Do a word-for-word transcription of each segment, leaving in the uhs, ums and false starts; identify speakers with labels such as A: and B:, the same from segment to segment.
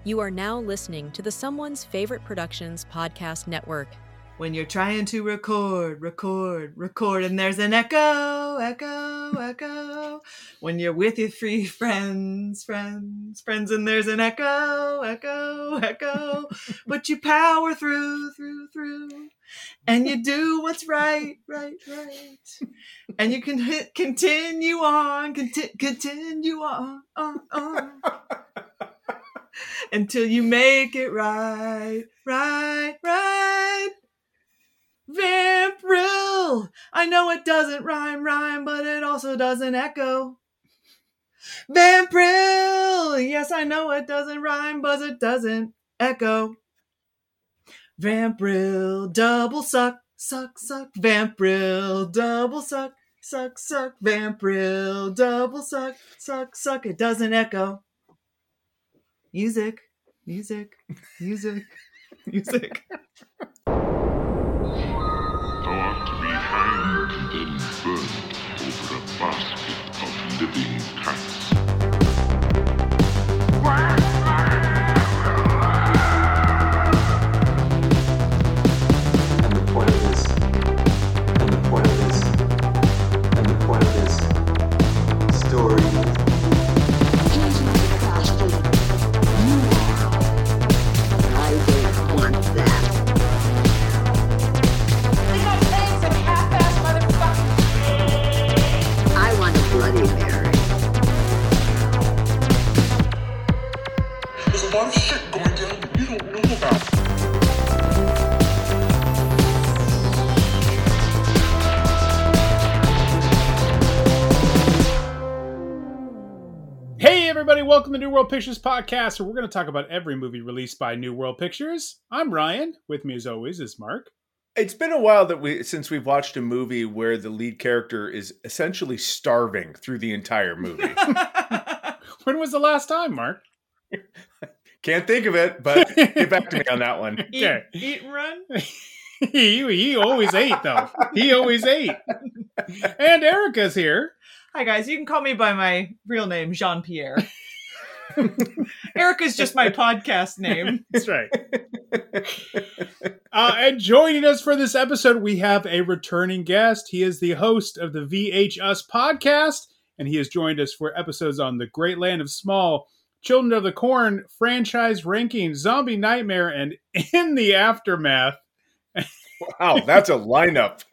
A: You are now listening to the Someone's Favorite Productions podcast network.
B: When you're trying to record, record, record, and there's an echo, echo, echo. When you're with your three friends, friends, friends, and there's an echo, echo, echo. But you power through, through, through, and you do what's right, right, right. And you can hit, continue on, conti- continue on, on, on. Until you make it right, right, right. Vampril! I know it doesn't rhyme, rhyme, but it also doesn't echo. Vampril! Yes, I know it doesn't rhyme, but it doesn't echo. Vampril, double suck, suck, suck. Vampril, double suck, suck, suck. Vampril, double suck, suck, suck. It doesn't echo. Music, music, music, music.
C: Thou art to be hanged and then burned over a basket of living cats.
D: And the point of this, and the point of this, and the point of this story
C: There's a lot of shit going down that you don't know about.
E: Hey everybody, welcome to New World Pictures Podcast, where we're going to talk about every movie released by New World Pictures. I'm Ryan. With me as always is Mark.
F: It's been a while that we since we've watched a movie where the lead character is essentially starving through the entire movie.
E: When was the last time, Mark?
F: Can't think of it, but get back to me on that one.
E: Okay.
B: Eat, eat and run?
E: he, he always ate, though. He always ate. And Erica's here.
B: Hi guys, you can call me by my real name, Jean-Pierre. Erica's just my podcast name.
E: That's right. Uh, and joining us for this episode, we have a returning guest. He is the host of the V H Us podcast, and he has joined us for episodes on The Great Land of Small, Children of the Corn, Franchise Ranking, Zombie Nightmare, and In the Aftermath.
F: Wow, that's a lineup.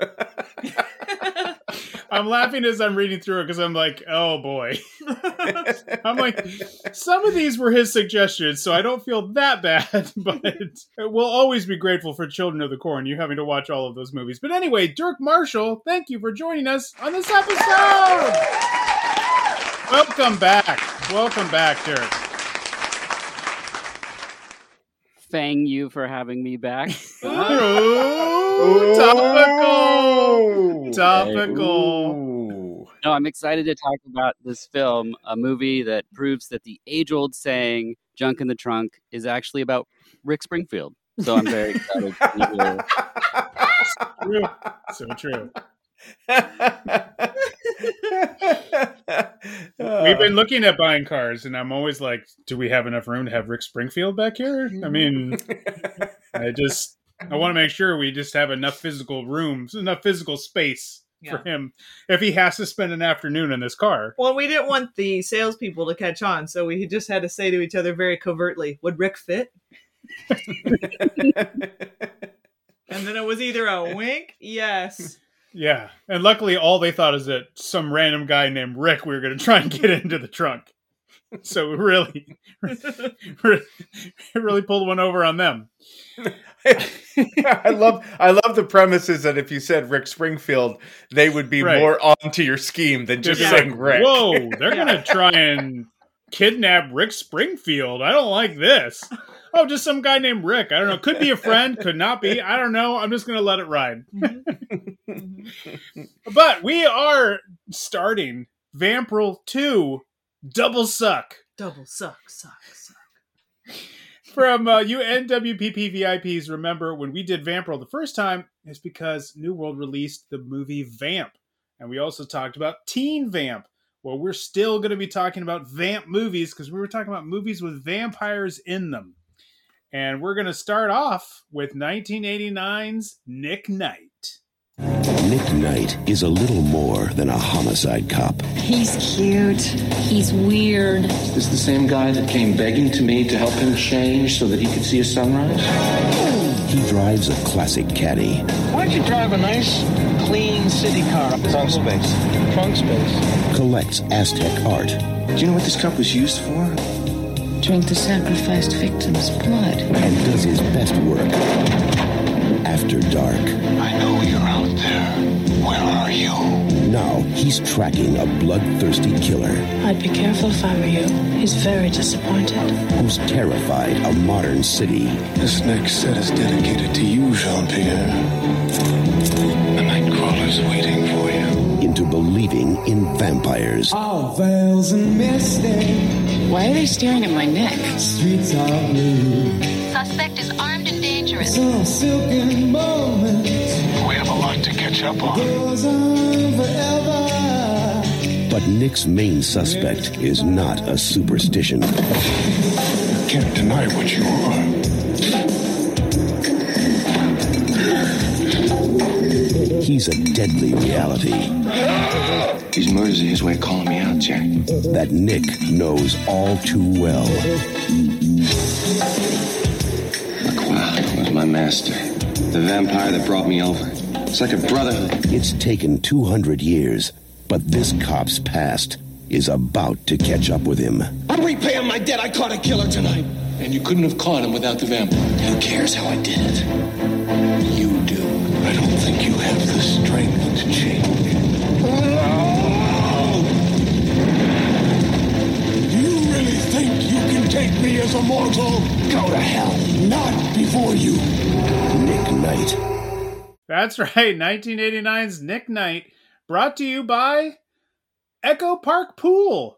E: I'm laughing as I'm reading through it because I'm like, oh boy. I'm like, some of these were his suggestions, so I don't feel that bad, but we'll always be grateful for Children of the Corn, you having to watch all of those movies. But anyway, Dirk Marshall, thank you for joining us on this episode. Welcome back. Welcome back, Dirk.
G: Thank you for having me back.
E: Ooh, topical. Topical.
F: Ooh.
G: No, I'm excited to talk about this film, a movie that proves that the age-old saying "junk in the trunk" is actually about Rick Springfield. So I'm very excited to
E: True. So true. We've been looking at buying cars, and I'm always like, do we have enough room to have Rick Springfield back here? I mean, I just, I want to make sure we just have enough physical room, enough physical space
B: Yeah.
E: for him if he has to spend an afternoon in this car.
B: Well, we didn't want the salespeople to catch on, so we just had to say to each other very covertly, would Rick fit? And then it was either a wink, yes.
E: Yeah. And luckily, all they thought is that some random guy named Rick we were going to try and get into the trunk. So really, really pulled one over on them.
F: I love I love the premises that if you said Rick Springfield, they would be
E: Right.
F: more onto your scheme than just
E: They're
F: saying
E: like,
F: Rick.
E: whoa, they're going to try and kidnap Rick Springfield. I don't like this. Oh, just some guy named Rick. I don't know. Could be a friend. Could not be. I don't know. I'm just going to let it ride. But we are starting Vampril two Double Suck.
B: Double suck, suck, suck.
E: From uh, you N W P P V I Ps, remember when we did Vampril the first time, it's because New World released the movie Vamp. And we also talked about Teen Vamp, Well, we're still going to be talking about vamp movies because we were talking about movies with vampires in them. And we're going to start off with nineteen eighty-nine's Nick Knight.
H: Nick Knight is a little more than a homicide cop.
I: He's cute. He's weird.
J: Is this the same guy that came begging to me to help him change so that he could see a sunrise?
H: He drives a classic caddy.
K: Why don't you drive a nice, clean city car? Trunk space. Trunk space.
H: Collects Aztec art.
J: Do you know what this cup was used for?
I: Drink the sacrificed victim's blood.
H: And does his best work after dark.
K: I know you're out there. Where are you?
H: Now he's tracking a bloodthirsty killer.
I: I'd be careful if I were you. He's very disappointed.
H: Who's terrified a modern city.
K: This next set is dedicated to you, Jean-Pierre. The Nightcrawler's waiting for you.
H: Into believing in vampires.
L: All veils and misty.
I: Why are they staring at my neck?
L: Streets are blue.
M: Suspect is armed and dangerous.
L: Some silken moments.
K: We have a lot to catch up on.
L: Goes on forever.
H: But Nick's main suspect is not a superstition.
K: Can't deny what you are.
H: He's a deadly reality.
J: These murders are his way of calling me out, Jack.
H: That Nick knows all too well.
J: McCloud was my master. The vampire that brought me over. It's like a brotherhood.
H: It's taken two hundred years, but this cop's past is about to catch up with him.
K: I'm repaying my debt. I caught a killer tonight. And you couldn't have caught him without the vampire.
J: Who cares how I did it?
K: You do. I don't think you have the strength to change. You really think you can take me as a mortal? Go to hell. Not before you.
H: Nick Knight.
E: That's right, nineteen eighty-nine's Nick Knight, brought to you by Echo Park Pool.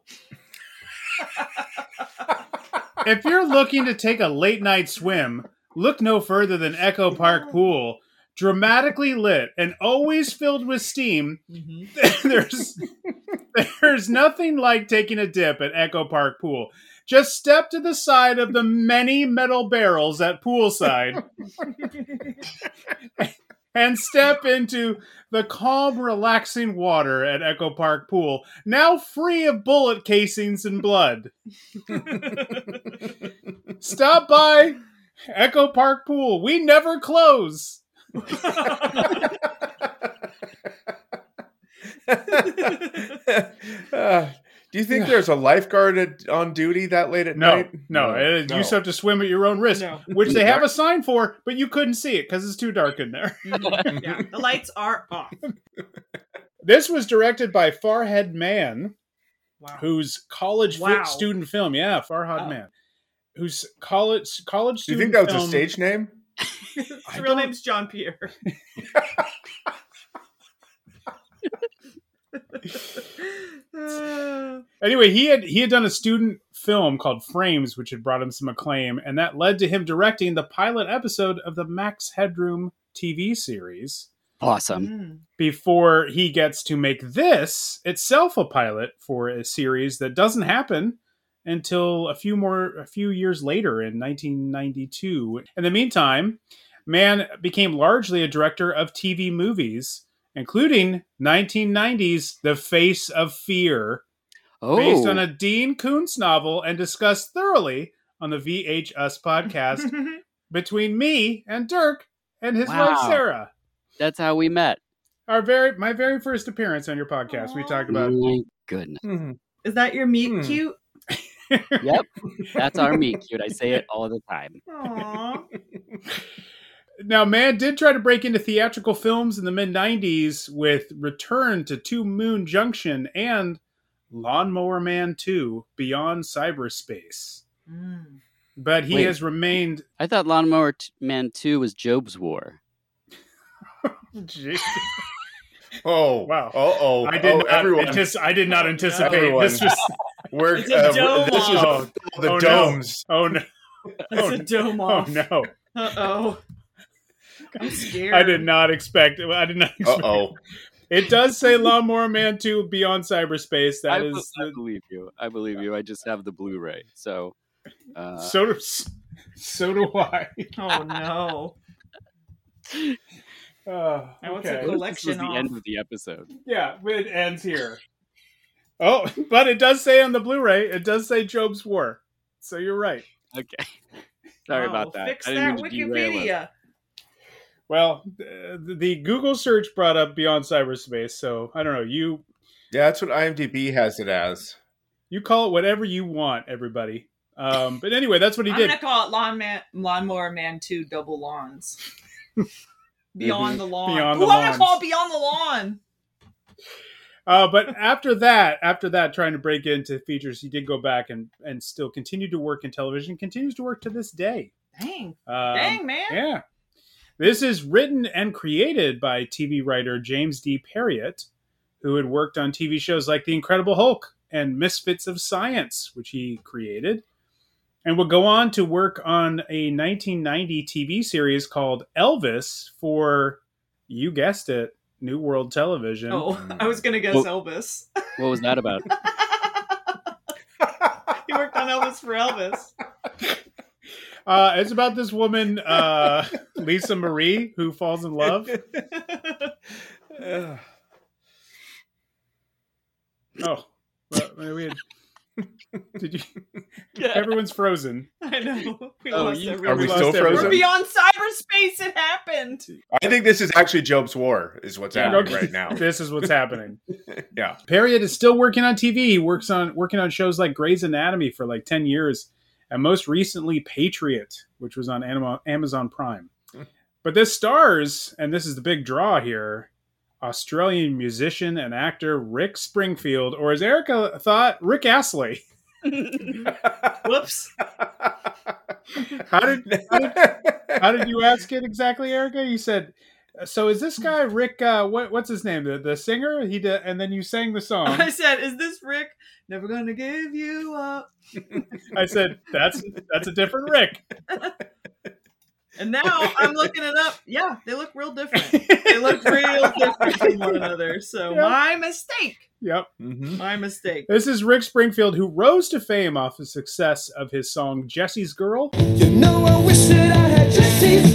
E: If you're looking to take a late night swim, look no further than Echo Park Pool. Dramatically lit and always filled with steam, mm-hmm. there's there's nothing like taking a dip at Echo Park Pool. Just step to the side of the many metal barrels at poolside and step into the calm, relaxing water at Echo Park Pool, now free of bullet casings and blood. Stop by Echo Park Pool. We never close.
F: uh, do you think there's a lifeguard at, on duty that late at
E: no,
F: night?
E: No, no. You
F: no.
E: just have to swim at your own risk,
B: No.
E: which they have a sign for, but you couldn't see it because it's too dark in there.
B: Yeah, the lights are off.
E: This was directed by Farhad Mann,
B: Wow.
E: whose college
B: Wow.
E: fit student film. Yeah, Farhad
B: Wow.
E: Mann, whose college college
F: Do you
E: student
F: think that was
E: film,
F: a stage name?
B: His real name's John Pierre.
E: Anyway, he had he had done a student film called Frames, which had brought him some acclaim, and that led to him directing the pilot episode of the Max Headroom T V series.
G: Awesome.
B: Mm.
E: Before he gets to make this itself a pilot for a series that doesn't happen until a few more a few years later in nineteen ninety-two. In the meantime, Mann became largely a director of T V movies, including nineteen ninety's The Face of Fear,
G: Oh.
E: based on a Dean Koontz novel and discussed thoroughly on the V H S podcast between me and Dirk and his
G: Wow.
E: wife Sarah.
G: That's how we met.
E: Our very my very first appearance on your podcast. Aww. We talked about.
G: Oh my goodness.
F: Mm-hmm.
B: Is that your meet
F: Hmm.
B: cute?
G: Yep. That's our meet cute. I say it all the time.
B: Aww.
E: Now, Mann did try to break into theatrical films in the mid nineties with Return to Two Moon Junction and Lawnmower Man two Beyond Cyberspace.
B: Mm.
E: But he
G: Wait.
E: has remained.
G: I thought Lawnmower t- Man two was Job's War.
E: Jeez.
F: Oh
E: Wow.
F: Oh oh.
E: I did
F: oh,
E: not.
F: everyone.
E: Antici- I did not anticipate
F: Everyone.
E: this. Was
F: We're,
B: It's a
F: uh,
B: dome
F: this is
E: off.
F: a, the
E: Oh, no.
F: domes.
E: Oh no!
B: It's
E: Oh,
B: a dome
E: oh
B: off.
E: no!
B: Uh oh. I'm scared.
E: I did not expect. I did not.
F: Uh
E: Expect.
F: oh.
E: It does say Lawnmower Man two Beyond Cyberspace. That
G: I,
E: is,
G: I believe you. I believe you. I just have the Blu-ray. So, uh...
E: so do, so do I.
B: Oh no.
E: Uh,
B: and what's
E: okay.
B: a collection
G: This was the
B: off?
G: end of the episode.
E: Yeah, it ends here. Oh, but it does say on the Blu-ray, it does say Job's War. So you're right.
G: Okay. Sorry
B: Oh,
G: about that.
B: Fix
G: I didn't
B: that
G: mean to derail it.
B: Wikipedia.
E: Well, the, the Google search brought up Beyond Cyberspace, so I don't know. You
F: Yeah, that's what IMDb has it as.
E: you call it whatever you want, everybody. Um, but anyway, that's what he
B: I'm
E: did.
B: gonna call it Lawn Man, Lawnmower Man Two Double Lawns. Beyond the lawn.
E: Beyond
B: Ooh,
E: the
B: I'm gonna
E: lawns.
B: call it Beyond the Lawn.
E: Uh, but after that, after that, trying to break into features, he did go back and, and still continue to work in television, continues to work to this day.
B: Dang.
E: Um,
B: Dang, man.
E: Yeah. This is written and created by T V writer James D. Perriott, who had worked on T V shows like The Incredible Hulk and Misfits of Science, which he created, and would go on to work on a nineteen ninety T V series called Elvis for, you guessed it, New World Television.
B: Oh, I was gonna guess
G: Well-
B: Elvis.
G: What was that about?
B: He worked on Elvis for Elvis.
E: Uh, it's about this woman, uh, Lisa Marie, who falls in love.
F: Ugh.
E: Oh, well, we had, did you? Everyone's frozen.
B: I know. We
G: Oh,
B: lost
G: you-
B: everyone.
F: Are we
E: lost
F: still
E: everyone.
B: We're
F: frozen?
B: beyond cyberspace. It happened.
F: I think this is actually Job's War, is what's
E: Yeah,
F: happening
E: okay.
F: right now.
E: This is what's happening.
F: Yeah.
E: Perriott is still working on T V. He works on working on shows like Grey's Anatomy for like ten years, and most recently Patriot, which was on Anima- Amazon Prime. But this stars, and this is the big draw here, Australian musician and actor Rick Springfield, or as Erica thought, Rick Astley.
B: Whoops.
E: How did, how did how did you ask it exactly, Erica? You said, "So is this guy Rick? Uh, what what's his name? The the singer?" He did, and then you sang the song.
B: I said, "Is this Rick? Never gonna give you up."
E: I said, "That's that's a different Rick."
B: And now I'm looking it up. Yeah, they look real different. They look real different from one another. So
E: Yeah.
B: my mistake.
E: Yep.
F: Mhm.
B: My mistake.
E: This is Rick Springfield, who rose to fame off the success of his song "Jesse's Girl."
L: You know I wish that I had Jesse's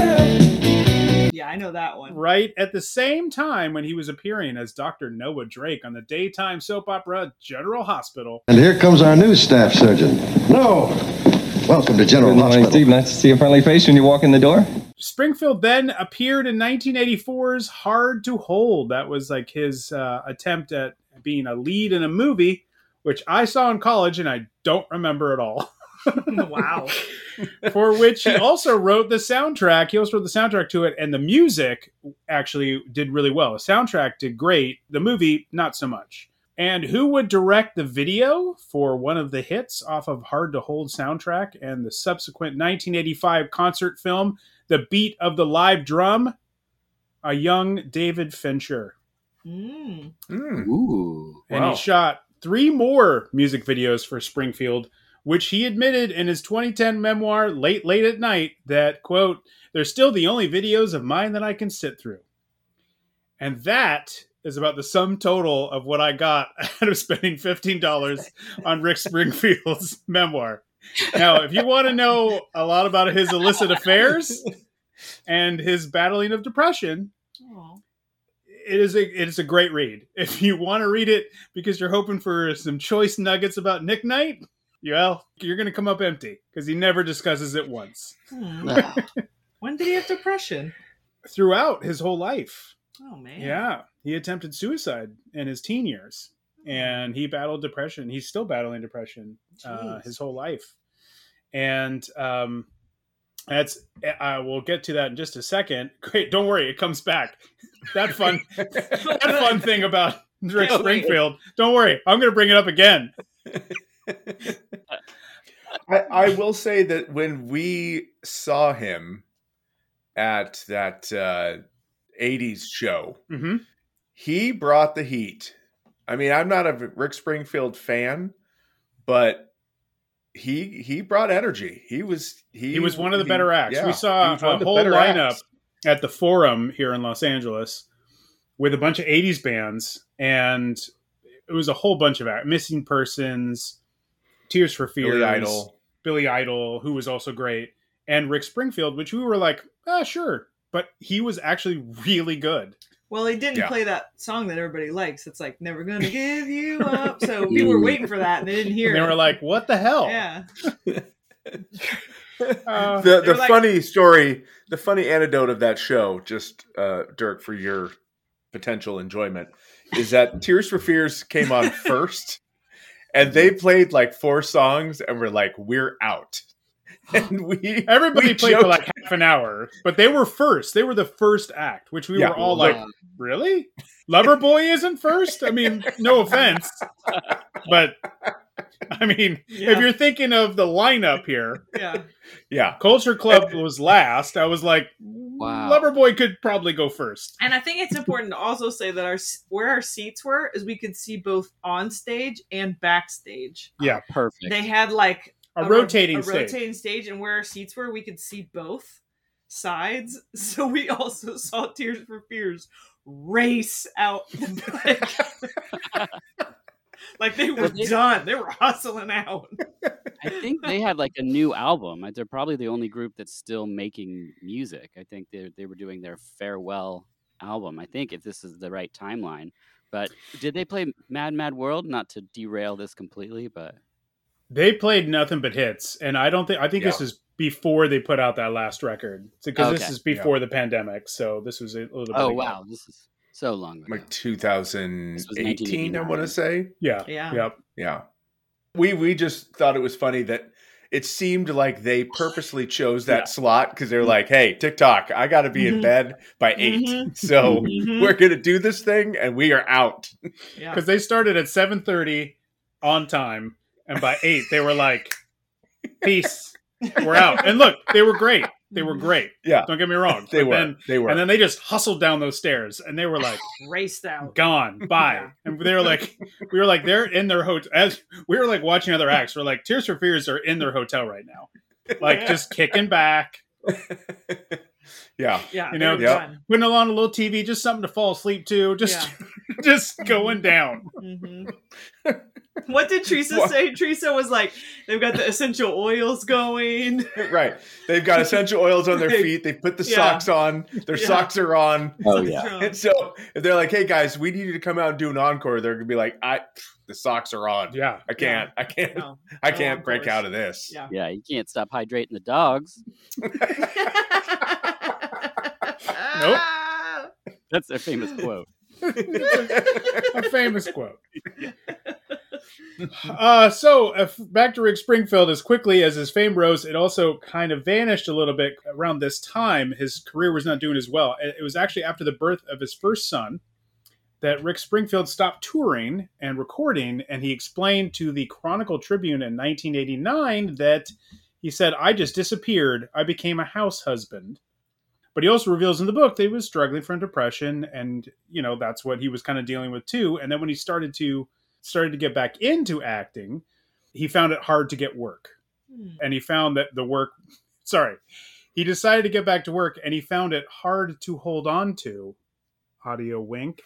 L: girl.
B: Yeah, I know that one.
E: Right at the same time when he was appearing as Doctor Noah Drake on the daytime soap opera General Hospital.
N: And here comes our new staff surgeon. No. Welcome to General
O: Good morning,
N: Hospital.
O: Steve. Nice to see a friendly face when you walk in the door.
E: Springfield then appeared in nineteen eighty-four's Hard to Hold. That was like his uh, attempt at being a lead in a movie, which I saw in college and I don't remember at all.
B: Wow.
E: For which he also wrote the soundtrack. He also wrote the soundtrack to it, and the music actually did really well. The soundtrack did great. The movie, not so much. And who would direct the video for one of the hits off of Hard to Hold soundtrack and the subsequent nineteen eighty-five concert film, The Beat of the Live Drum? A young David Fincher.
B: Mm.
F: Mm.
G: Ooh.
E: And
F: Wow.
E: he shot three more music videos for Springfield, which he admitted in his twenty ten memoir, Late, Late at Night, that, quote, "They're still the only videos of mine that I can sit through." And that is about the sum total of what I got out of spending fifteen dollars on Rick Springfield's memoir. Now, if you want to know a lot about his illicit affairs and his battling of depression,
B: Aw.
E: it is a it is a great read. If you want to read it because you're hoping for some choice nuggets about Nick Knight, well, you're going to come up empty because he never discusses it once.
B: Hmm. When did he have depression?
E: Throughout his whole life.
B: Oh man.
E: Yeah. He attempted suicide in his teen years and he battled depression. He's still battling depression uh,
B: Jeez.
E: his whole life. And um, that's, I will get to that in just a second. Great. Don't worry. It comes back. That fun, that fun thing about Rick Springfield. Don't worry. I'm going to bring it up again.
F: I, I will say that when we saw him at that uh, eighties show,
E: Mm-hmm.
F: he brought the heat. I mean, I'm not a Rick Springfield fan, but he he brought energy. He was he,
E: He was one of the
F: he-
E: better acts.
F: yeah,
E: we
F: he
E: saw
F: was one
E: a
F: of the
E: whole
F: better
E: lineup
F: acts.
E: at the Forum here in Los Angeles with a bunch of eighties bands, and it was a whole bunch of act- Missing Persons, Tears for Fears,
F: Billy Idol.
E: Billy Idol, who was also great, and Rick Springfield, which we were like, ah, sure. But he was actually really good.
B: Well, he didn't
E: Yeah.
B: play that song that everybody likes. It's like, never gonna give you up. So people were waiting for that and they didn't hear
E: And they
B: it.
E: were like, what the hell?
B: Yeah.
E: Uh,
F: the
B: They
F: the
B: were like-
F: funny story, the funny anecdote of that show, just uh, Dirk, for your potential enjoyment, is that Tears for Fears came on first, and they played like four songs, and we're like, we're out. And we
E: Everybody
F: we
E: played for
F: joked-
E: like half an hour, but they were first. They were the first act, which we
F: Yeah.
E: were all like, really? Loverboy isn't first? I mean, no offense. But, I mean,
B: Yeah.
E: if you're thinking of the lineup here,
B: Yeah.
F: yeah,
E: Culture Club was last. I was like,
G: Wow.
E: Loverboy could probably go first.
B: And I think it's important to also say that our where our seats were is we could see both on stage and backstage.
E: Yeah.
G: Perfect.
B: They had like
E: A
B: ro-
E: rotating
B: a
E: stage.
B: rotating stage, and where our seats were, we could see both sides. So we also saw Tears for Fears race out the back. Like they were done. They were hustling out.
G: I think they had like a new album. They're probably the only group that's still making music. I think they they were doing their farewell album. I think if this is the right timeline. But did they play Mad Mad World? Not to derail this completely, but
E: They played nothing but hits, and I don't think I think this
F: Yeah.
E: is before they put out that last record, because this
G: Okay.
E: is before the pandemic. So this was a little bit.
G: oh
E: ago.
G: wow, this is so long ago.
F: like two thousand
G: This was
F: eighteen, I
G: nineteen
F: want to say.
E: Yeah,
B: Yeah.
E: yep.
F: Yeah. We we just thought it was funny that it seemed like they purposely chose that
E: Yeah.
F: slot because they're like, hey, TikTok, I got to be in
B: Mhm.
F: bed by eight.
B: Mhm.
F: So
B: Mhm.
F: we're going to do this thing and we are out.
B: Yeah.
E: Because they started at seven thirty on time, and by eight they were like, "Peace, we're out." And look, they were great. They were great.
F: Yeah.
E: Don't get me wrong.
F: They
E: But
F: were.
E: Then,
F: They were.
E: And then they just hustled down those stairs, and they were like,
B: Raced out.
E: "Gone, bye." And they were like, "We were like, they're in their hotel." As we were like watching other acts, we're like, "Tears for Fears are in their hotel right now, like just kicking back."
F: Yeah.
B: Yeah.
E: You
B: they
E: know,
B: were
F: Yep.
B: done.
E: Putting on a little T V, just something to fall asleep to, just just going down.
B: Mhm. What did Teresa
F: What?
B: say? Teresa was like, they've got the essential oils going.
F: Right. They've got essential oils on their
B: Right.
F: feet. They put the
B: Yeah.
F: socks on. Their
B: Yeah.
F: socks are on.
G: Oh yeah.
F: And so if they're like, hey guys, we need you to come out and do an encore, they're gonna be like, I the socks are on.
E: Yeah,
F: I can't. I can't.
B: No,
F: I
B: no
F: can't break
B: encores.
F: out of this.
B: Yeah.
G: Yeah, you can't stop hydrating the dogs.
E: Nope.
G: That's their famous quote.
E: A famous quote. Uh, so uh, back to Rick Springfield. As quickly as his fame rose, it also kind of vanished a little bit around this time. His career was not doing as well. It was actually after the birth of his first son that Rick Springfield stopped touring and recording, and he explained to the Chronicle Tribune in nineteen eighty-nine that he said, "I just disappeared. I became a house husband." But he also reveals in the book that he was struggling from depression, and you know that's what he was kind of dealing with too. And then when he started to started to get back into acting, he found it hard to get work,
B: Hmm.
E: and he found that the work. Sorry, he decided to get back to work, and he found it hard to hold on to. Audio wink,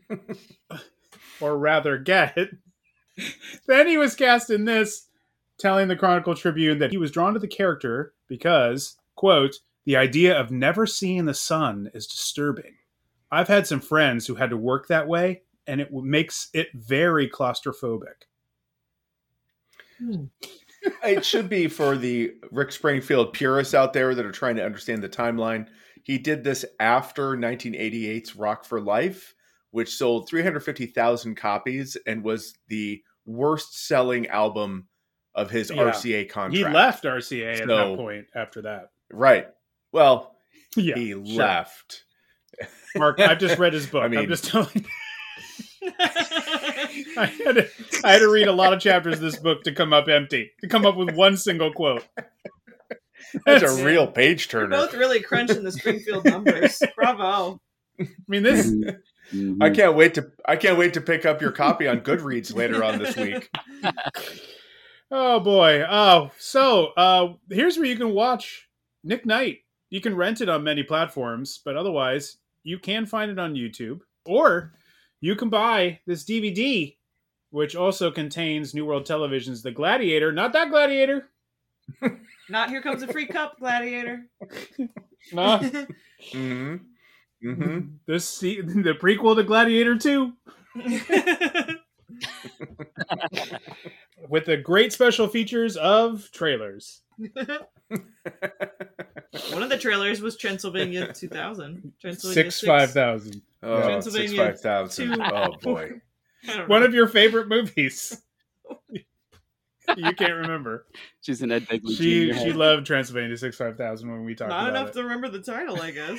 E: or rather, get. Then he was cast in this, telling the Chronicle Tribune that he was drawn to the character because, quote, "The idea of never seeing the sun is disturbing. I've had some friends who had to work that way, and it makes it very claustrophobic."
F: It should be for the Rick Springfield purists out there that are trying to understand the timeline. He did this after nineteen eighty-eight's Rock for Life, which sold three hundred fifty thousand copies and was the worst selling album of his
E: Yeah.
F: R C A contract.
E: He left R C A at
F: So-
E: that point after that.
F: Right. Well,
E: Yeah,
F: he
E: sure.
F: left.
E: Mark, I've just read his book.
F: I mean-
E: I'm just telling you. I, had to, I had to read a lot of chapters of this book to come up empty, to come up with one single quote.
F: That's a real page
B: You're
F: turner.
B: both really crunching the Springfield numbers. Bravo.
E: I mean, this.
G: Mhm.
F: I can't wait to I can't wait to pick up your copy on Goodreads later on this week.
E: Oh boy. Oh, so uh, here's where you can watch Nick Knight. You can rent it on many platforms, but otherwise you can find it on YouTube. Or you can buy this D V D, which also contains New World Television's The Gladiator. Not that Gladiator.
B: Not Here Comes a Free Cup, Gladiator.
E: No.
F: Mm-hmm. Mm-hmm.
E: This the prequel to Gladiator two. With the great special features of trailers.
B: One of the trailers was Transylvania two thousand. Transylvania
E: Six five thousand.
F: Oh,
B: Transylvania
F: six five thousand.
B: two.
F: Oh boy.
E: One of your favorite movies. You can't remember.
G: She's an Ed Begley
E: She
G: Junior
E: she loved Transylvania six five thousand when we talked
B: Not
E: about
B: enough
E: it.
B: to remember the title, I guess.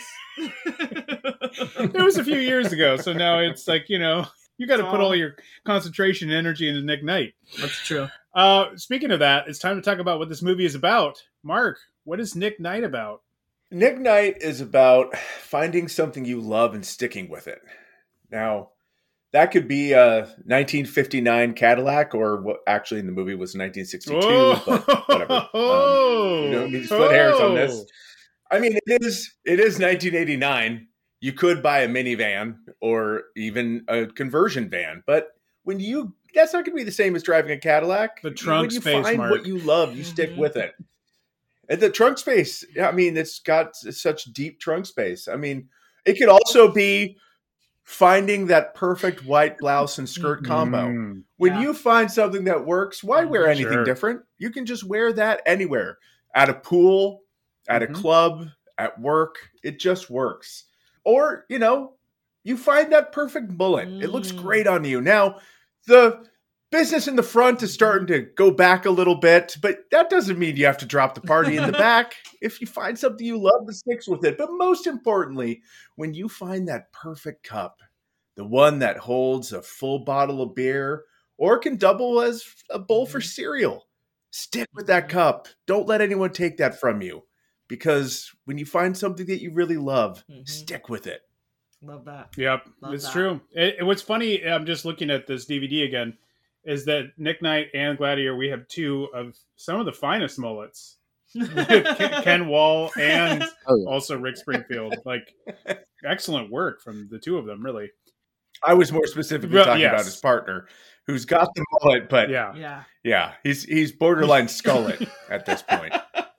E: It was a few years ago, so now it's like, you know, you got to put all your concentration and energy into Nick Knight.
B: That's true.
E: Uh, speaking of that, it's time to talk about what this movie is about. Mark, what is Nick Knight about?
F: Nick Knight is about finding something you love and sticking with it. Now, that could be a nineteen fifty-nine Cadillac, or what actually in the movie was nineteen sixty-two,
E: Oh.
F: but whatever. Um, you don't need to split hairs on this. I mean, it is it is nineteen eighty-nine. You could buy a minivan or even a conversion van, but when you that's not going to be the same as driving a Cadillac.
E: The trunk
F: when you
E: space,
F: find
E: Mark.
F: what you love, you stick with it. And the trunk space, I mean, it's got such deep trunk space. I mean, it could also be finding that perfect white blouse and skirt combo.
E: Mm.
F: When
B: Yeah.
F: you find something that works, why wear anything
E: Sure.
F: different? You can just wear that anywhere. At a pool, at
E: Mhm.
F: a club, at work. It just works. Or, you know, you find that perfect mullet. It looks
B: Mm.
F: great on you. Now, the business in the front is starting to go back a little bit, but that doesn't mean you have to drop the party in the back. If you find something you love, that sticks with it. But most importantly, when you find that perfect cup, the one that holds a full bottle of beer or can double as a bowl for cereal, stick with that cup. Don't let anyone take that from you. Because when you find something that you really love,
B: Mhm.
F: stick with it.
B: Love that.
E: Yep,
B: Love
E: it's
B: that.
E: true. It, it- what's funny, I'm just looking at this D V D again, is that Nick Knight and Gladiator, we have two of some of the finest mullets. Ken, Ken Wall and
G: Oh, yeah.
E: also Rick Springfield. Like, excellent work from the two of them, really.
F: I was more specifically
E: Well,
F: talking
E: yes.
F: about his partner, who's got the mullet, but yeah,
E: Yeah.
B: Yeah.
F: he's he's borderline skullet at this point.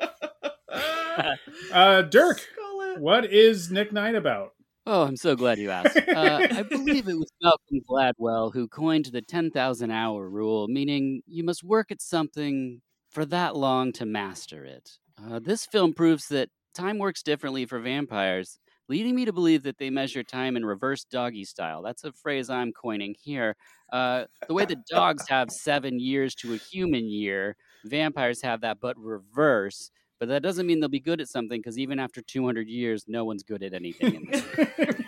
E: Uh, Dirk,
B: Scarlet.
E: what is Nick Knight about?
G: Oh, I'm so glad you asked. Uh, I believe it was Malcolm Gladwell who coined the ten thousand hour rule, meaning you must work at something for that long to master it. Uh, this film proves that time works differently for vampires, leading me to believe that they measure time in reverse doggy style. That's a phrase I'm coining here. Uh, the way that dogs have seven years to a human year, vampires have that, but reverse. But that doesn't mean they'll be good at something, because even after two hundred years, no one's good at anything in this movie.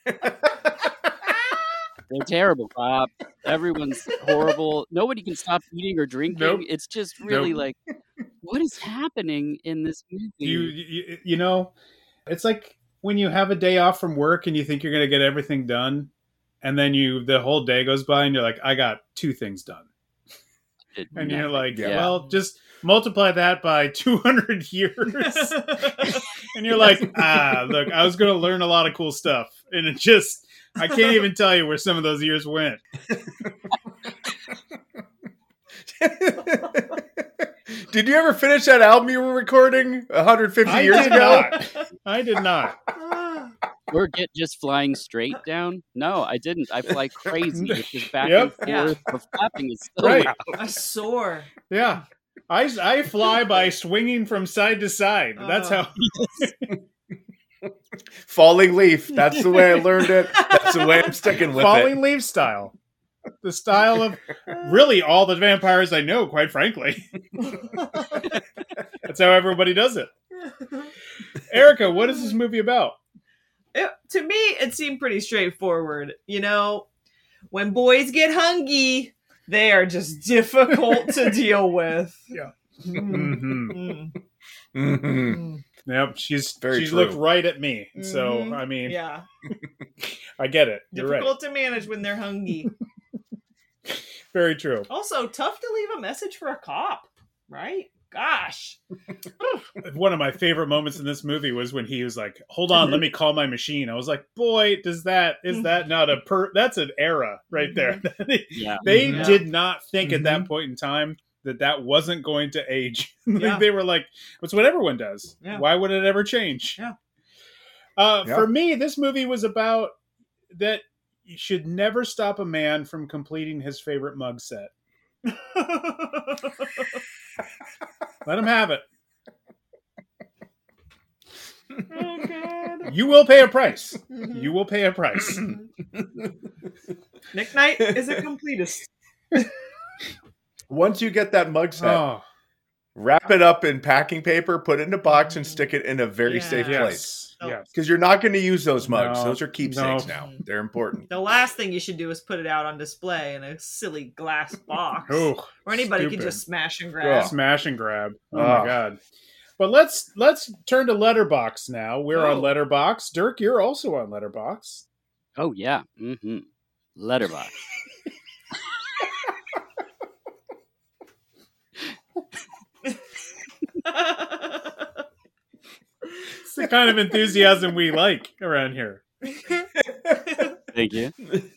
G: They're terrible, Bob. Everyone's horrible. Nobody can stop eating or drinking.
E: Nope.
G: It's just really
E: Nope.
G: like, what is happening in this movie?
E: You, you you know, it's like when you have a day off from work and you think you're going to get everything done, and then you the whole day goes by and you're like, I got two things done.
G: Did
E: And you're
G: nothing.
E: like,
G: Yeah.
E: well, just multiply that by two hundred years. And you're like, ah, look, I was going to learn a lot of cool stuff. And it just, I can't even tell you where some of those years went.
F: Did you ever finish that album you were recording one hundred fifty
E: I
F: years
E: did
F: ago?
E: not. I did not.
G: Or get just flying straight down? No, I didn't. I fly crazy. It's just back
E: Yep.
G: and
B: Yeah.
G: forth. The flapping is so
E: Right.
G: loud.
B: I soar.
E: Yeah. I, I fly by swinging from side to side. That's
B: Oh.
E: how
F: Falling Leaf. That's the way I learned it. That's the way I'm sticking with
E: falling
F: it.
E: leaf style. The style of really all the vampires I know, quite frankly. That's how everybody does it. Erica, what is this movie about?
B: It, to me, it seemed pretty straightforward. You know, when boys get hungry, they are just difficult to deal with.
E: Yeah.
B: Mm,
E: Mm-hmm.
B: mm,
F: Mhm.
B: mm.
E: Yep, she's
F: Very
E: she's
F: true.
E: looked right at me. So
B: Mhm.
E: I mean,
B: Yeah,
E: I get it. You're right.
B: difficult to manage when they're hungry.
E: Very true.
B: Also, tough to leave a message for a cop, right? gosh.
E: One of my favorite moments in this movie was when he was like, hold on, let me call my machine. I was like, boy, does that, is that not a per, that's an era right there.
G: Yeah.
E: They
B: Yeah.
E: did not think at that
B: Mhm.
E: point in time that that wasn't going to age. Like,
B: Yeah.
E: They were like, it's what everyone does.
B: Yeah.
E: Why would it ever change?
B: Yeah.
E: Uh,
F: Yeah.
E: For me, this movie was about that you should never stop a man from completing his favorite mug set. Let him have it.
B: Oh, God.
E: You will pay a price.
B: Mhm.
E: You will pay a price.
B: Nick Knight is a completist.
F: Once you get that mug set,
E: Oh,
F: wrap it up in packing paper, put it in a box, and stick it in a very
B: Yeah.
F: safe place.
E: yes.
B: Oh.
E: Yes.
F: Because you're not going to use those mugs.
E: No,
F: those are keepsakes
E: no.
F: now. They're important.
B: The last thing you should do is put it out on display in a silly glass box.
E: Oh,
B: Or anybody
E: stupid.
B: can just smash and grab.
E: Smash and grab. Oh
F: Ah.
E: my god. But let's let's turn to Letterboxd now. We're
B: Oh.
E: on Letterboxd. Dirk, you're also on Letterboxd.
G: Oh yeah. Mm-hmm. Letterbox.
E: It's the kind of enthusiasm we like around here.
G: Thank you.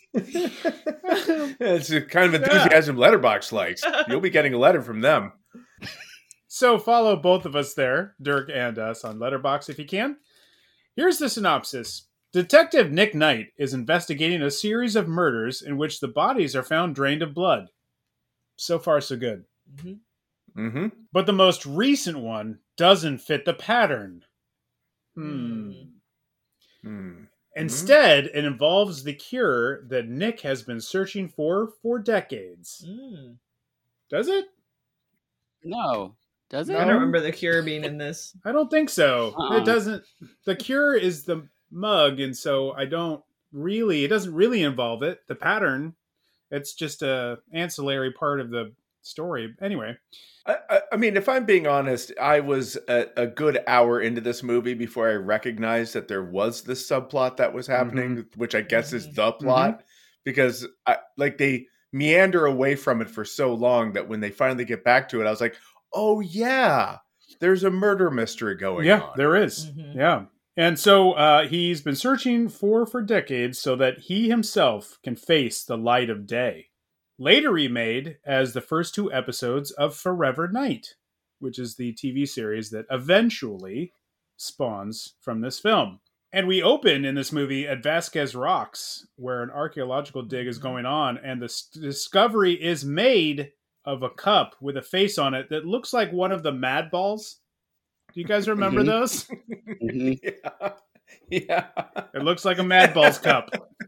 F: It's the kind of enthusiasm Letterbox likes. You'll be getting a letter from them.
E: So follow both of us there, Dirk and us, on Letterboxd if you can. Here's the synopsis. Detective Nick Knight is investigating a series of murders in which the bodies are found drained of blood. So far, so good.
F: Mm-hmm.
E: But the most recent one doesn't fit the pattern. Hmm.
F: Hmm.
E: Instead, it involves the cure that Nick has been searching for for decades.
B: Mm.
E: Does it?
G: No. Does it?
B: I don't remember the Cure being in this.
E: I don't think so.
G: Uh-uh.
E: It doesn't. The cure is the mug, and so I don't really. It doesn't really involve it. The pattern. It's just a ancillary part of the story. Anyway,
F: I, I, I mean, if I'm being honest, I was a, a good hour into this movie before I recognized that there was this subplot that was happening, which I guess is the plot, because I, like they meander away from it for so long that when they finally get back to it, I was like, oh yeah, there's a murder mystery going
E: yeah,
F: on.
E: there is. Yeah. And so uh, he's been searching for for decades so that he himself can face the light of day. Later remade as the first two episodes of Forever Night, which is the T V series that eventually spawns from this film. And we open in this movie at Vasquez Rocks, where an archaeological dig is going on, and the s- discovery is made of a cup with a face on it that looks like one of the Mad Balls. Do you guys remember
G: Mhm.
E: those?
G: Mhm.
F: yeah. Yeah.
E: It looks like a Mad Balls cup.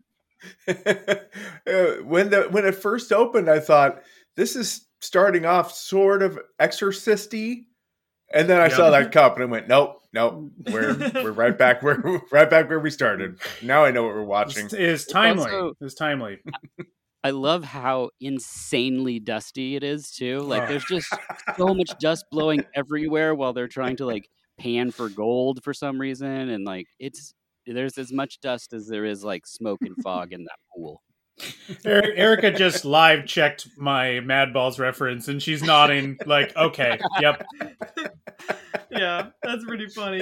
F: Uh, when the when it first opened, I thought this is starting off sort of exorcisty, and then I
E: Yeah.
F: saw that cup and I went, nope, nope, we're we're right back where right back where we started. Now I know what we're watching.
E: It's, it's timely.
G: also-
E: It's timely.
G: I love how insanely dusty it is too. Like
E: Oh.
G: there's just so much dust blowing everywhere while they're trying to like pan for gold for some reason, and like it's there's as much dust as there is like smoke and fog in that pool.
E: Eri- Erica just live checked my Mad Balls reference, and she's nodding like, "Okay, yep."
B: Yeah, that's pretty funny.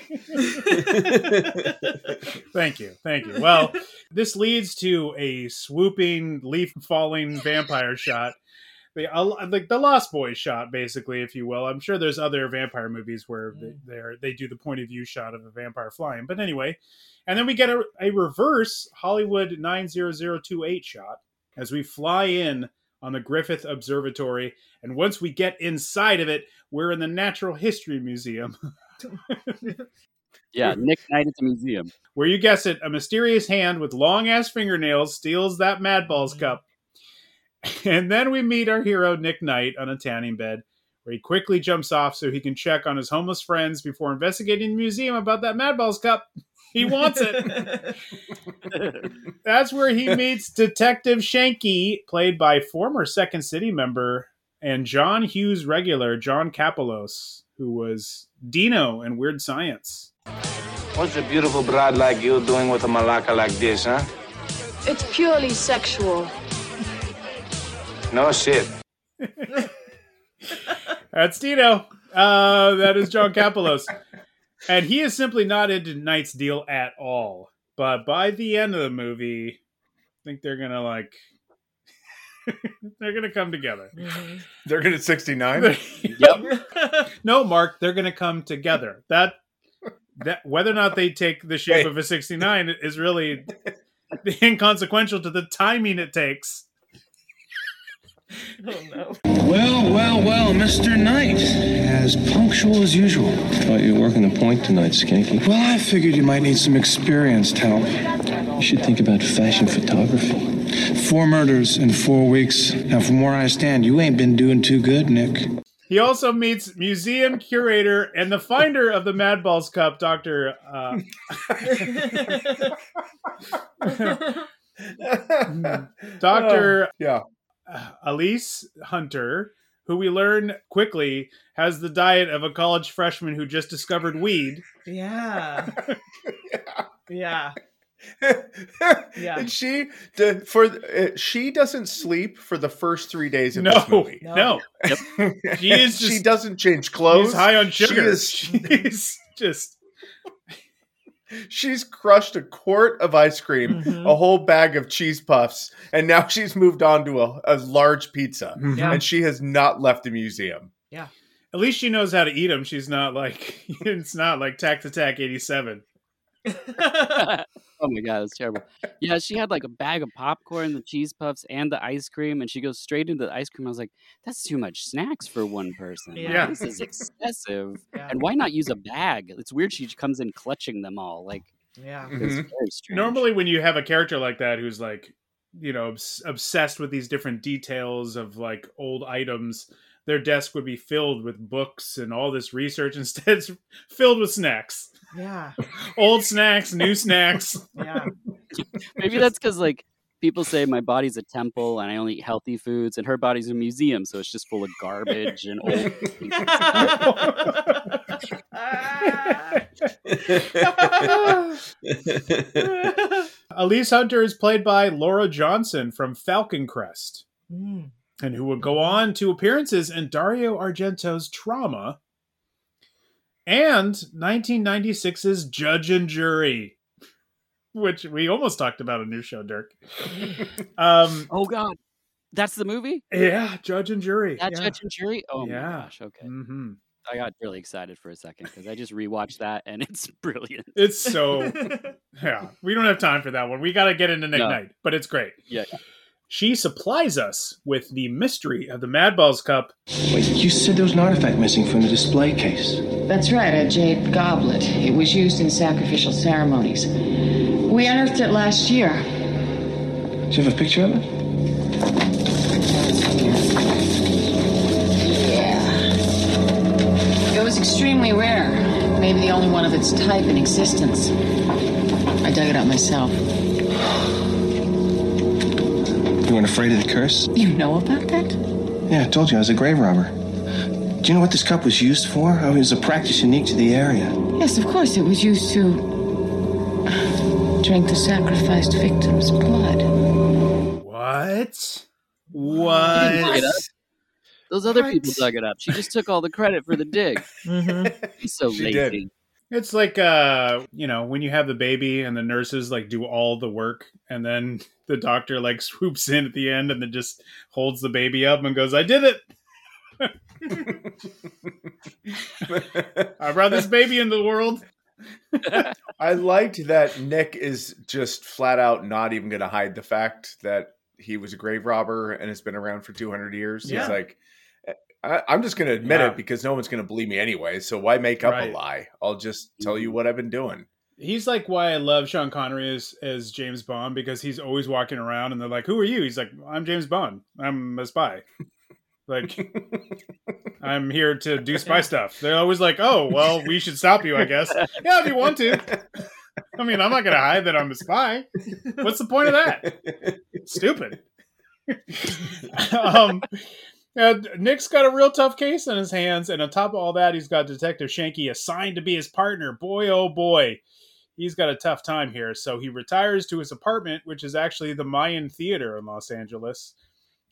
E: Thank you, thank you. Well, this leads to a swooping, leaf-falling vampire shot, the uh, like the Lost Boys shot, basically, if you will. I'm sure there's other vampire movies where they they're, they do the point of view shot of a vampire flying, but anyway. And then we get a, a reverse Hollywood nine zero zero two eight shot as we fly in on the Griffith Observatory. And once we get inside of it, we're in the Natural History Museum.
G: Yeah, Nick Knight at the museum.
E: Where you guess it, a mysterious hand with long-ass fingernails steals that Mad Balls cup. And then we meet our hero, Nick Knight, on a tanning bed, where he quickly jumps off so he can check on his homeless friends before investigating the museum about that Mad Balls cup. He wants it. That's where he meets Detective Shanky, played by former Second City member and John Hughes regular John Kapelos, who was Dino in Weird Science.
P: What's a beautiful broad like you doing with a malacca like this, huh?
Q: It's purely sexual.
P: No shit.
E: That's Tito. Uh, that is John Kapelos. And he is simply not into Knight's deal at all. But by the end of the movie, I think they're going to like... they're going to come together.
B: Mm-hmm.
F: They're going to sixty-nine?
G: Yep.
E: No, Mark, they're going to come together. That that whether or not they take the shape
F: Hey.
E: of a sixty-nine is really inconsequential to the timing it takes.
B: Oh no.
K: Well, well, well, Mister Knight. As punctual as usual.
O: Thought you were working the point tonight, Skanky.
K: Well, I figured you might need some experienced help.
O: You should think about fashion photography.
K: Four murders in four weeks. Now, from where I stand, you ain't been doing too good, Nick.
E: He also meets museum curator and the finder of the Mad Balls Cup, Doctor Uh, Doctor
F: Uh, yeah.
E: Elise Hunter, who we learn quickly has the diet of a college freshman who just discovered weed.
B: Yeah. Yeah. Yeah.
F: And she the, for uh, she doesn't sleep for the first three days of
E: No,
F: this movie.
E: no. She is
F: she
E: just-
F: doesn't change clothes.
E: She's high on sugar.
F: She is,
E: She's just
F: she's crushed a quart of ice cream,
B: Mhm.
F: a whole bag of cheese puffs, and now she's moved on to a, a large pizza.
B: Yeah.
F: And she has not left the museum.
B: Yeah.
E: at least she knows how to eat them. She's not like it's not like Tax Attack eighty-seven.
G: Oh my god, that's terrible. Yeah, she had like a bag of popcorn, the cheese puffs, and the ice cream, and she goes straight into the ice cream. I was like, that's too much snacks for one person. Like,
B: Yeah.
G: this is excessive.
B: Yeah.
G: And why not use a bag? It's weird she comes in clutching them all. Like,
B: Yeah.
G: it's
F: Mhm.
G: very strange.
E: Normally, when you have a character like that who's like, you know, obs- obsessed with these different details of like old items, their desk would be filled with books and all this research. Instead, it's filled with snacks.
B: Yeah.
E: Old snacks, new snacks.
B: Yeah.
G: Maybe that's because like people say my body's a temple and I only eat healthy foods, and her body's a museum, so it's just full of garbage and old.
E: Elise Hunter is played by Laura Johnson from Falcon Crest,
B: Mm.
E: and who would go on to appearances in Dario Argento's Trauma and nineteen ninety-six's Judge and Jury, which we almost talked about a new show, Dirk. Um,
G: Oh god, that's the movie.
E: yeah, Judge and Jury.
G: That
E: yeah.
G: Judge and Jury. Oh
E: Yeah.
G: my gosh. Okay,
E: Mhm.
G: I got really excited for a second because I just rewatched that and it's brilliant.
E: It's so yeah. We don't have time for that one. We got to get into Nick
G: No.
E: Knight, but it's great.
G: Yeah.
E: She supplies us with the mystery of the Mad Balls Cup.
K: Wait, you said there was an artifact missing from the display case.
I: That's right, a jade goblet. It was used in sacrificial ceremonies. We unearthed it last year.
K: Do you have a picture of it?
I: Yeah. It was extremely rare. Maybe the only one of its type in existence. I dug it up myself.
K: You weren't afraid of the curse?
I: You know about that?
K: Yeah, I told you I was a grave robber. Do you know what this cup was used for? I mean, it was a practice unique to the area.
I: Yes, of course. It was used to drink the sacrificed victim's blood.
E: What?
G: You didn't dig it
E: What?
G: up. Those other
E: What?
G: people dug it up. She just took all the credit for the dig.
B: Mm-hmm.
G: He's so
F: She
G: lazy.
F: did.
E: It's like uh, you know, when you have the baby and the nurses like do all the work, and then the doctor like swoops in at the end and then just holds the baby up and goes, "I did it. I brought this baby into the world."
F: I liked that Nick is just flat out not even going to hide the fact that he was a grave robber and has been around for two hundred years.
B: Yeah.
F: He's like, I, I'm just going to admit
E: Yeah.
F: it because no one's going to believe me anyway. So why make up
E: Right.
F: a lie? I'll just tell you what I've been doing.
E: He's like why I love Sean Connery as, as James Bond, because he's always walking around and they're like, "Who are you?" He's like, "I'm James Bond. I'm a spy. Like, I'm here to do spy stuff." They're always like, "Oh, well, we should stop you, I guess." Yeah, if you want to. I mean, I'm not going to hide that I'm a spy. What's the point of that? Stupid. um, uh, Nick's got a real tough case on his hands, and on top of all that, he's got Detective Shanky assigned to be his partner. Boy, oh boy, he's got a tough time here. So he retires to his apartment, which is actually the Mayan Theater in Los Angeles,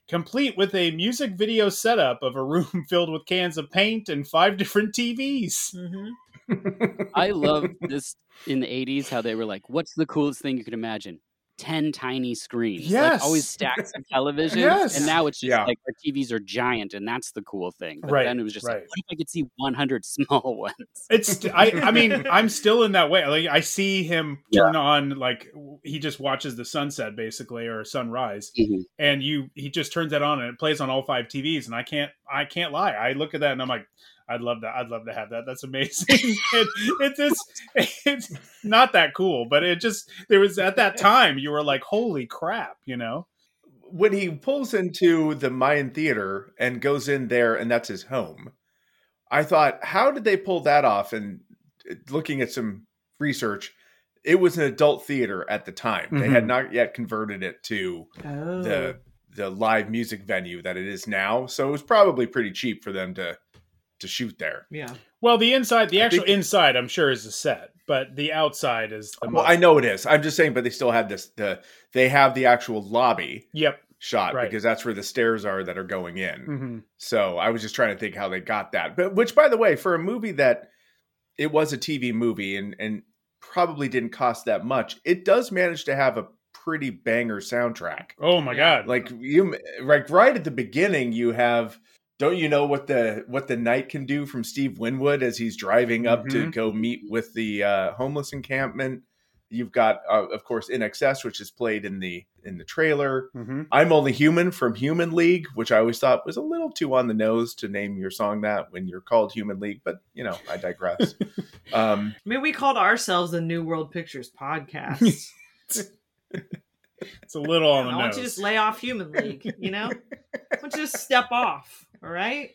E: complete with a music video setup of a room filled with cans of paint and five different T Vs.
B: Mm-hmm.
G: I love this in the eighties, how they were like, what's the coolest thing you could imagine? ten tiny screens.
E: Yes.
G: Like always stacks of television.
E: Yes.
G: And now it's just
F: Yeah.
G: like our T Vs are giant and that's the cool thing. But
E: Right,
G: then it was just
E: right.
G: like, what if I could see one hundred small ones?
E: It's I I mean I'm still in that way. Like I see him turn on, like he just watches the sunset basically, or sunrise,
G: Mhm.
E: and you he just turns that on and it plays on all five T Vs, and I can't I can't lie. I look at that and I'm like, I'd love that. I'd love to have that. That's amazing. it, it's just, it's not that cool, but it just, there was at that time you were like, holy crap, you know?
F: When he pulls into the Mayan Theater and goes in there and that's his home, I thought, how did they pull that off? And looking at some research, it was an adult theater at the time. They
E: Mm-hmm.
F: had not yet converted it to
B: Oh.
F: the the live music venue that it is now. So it was probably pretty cheap for them to to shoot there.
B: Yeah.
E: Well, the inside, the
F: I
E: actual
F: think-
E: inside, I'm sure is a set, but the outside is the
F: Well,
E: most-
F: I know it is. I'm just saying, but they still had this. The they have the actual lobby
E: Yep.
F: shot
E: Right.
F: because that's where the stairs are that are going in.
E: Mm-hmm.
F: So I was just trying to think how they got that. But which, by the way, for a movie that it was a T V movie and and probably didn't cost that much, it does manage to have a pretty banger soundtrack.
E: Oh my God.
F: Like you, like right at the beginning, you have. Don't you know what the what the night can do from Steve Winwood as he's driving up to
E: Mhm.
F: go meet with the uh, homeless encampment? You've got, uh, of course, In Excess, which is played in the in the trailer.
E: Mhm.
F: I'm Only Human from Human League, which I always thought was a little too on the nose to name your song that when you're called Human League. But you know, I digress. um,
B: I mean, we called ourselves the New World Pictures Podcast.
E: It's a little on the
B: I want
E: nose.
B: you to just lay off Human League, you know? I want you to just step off, all right?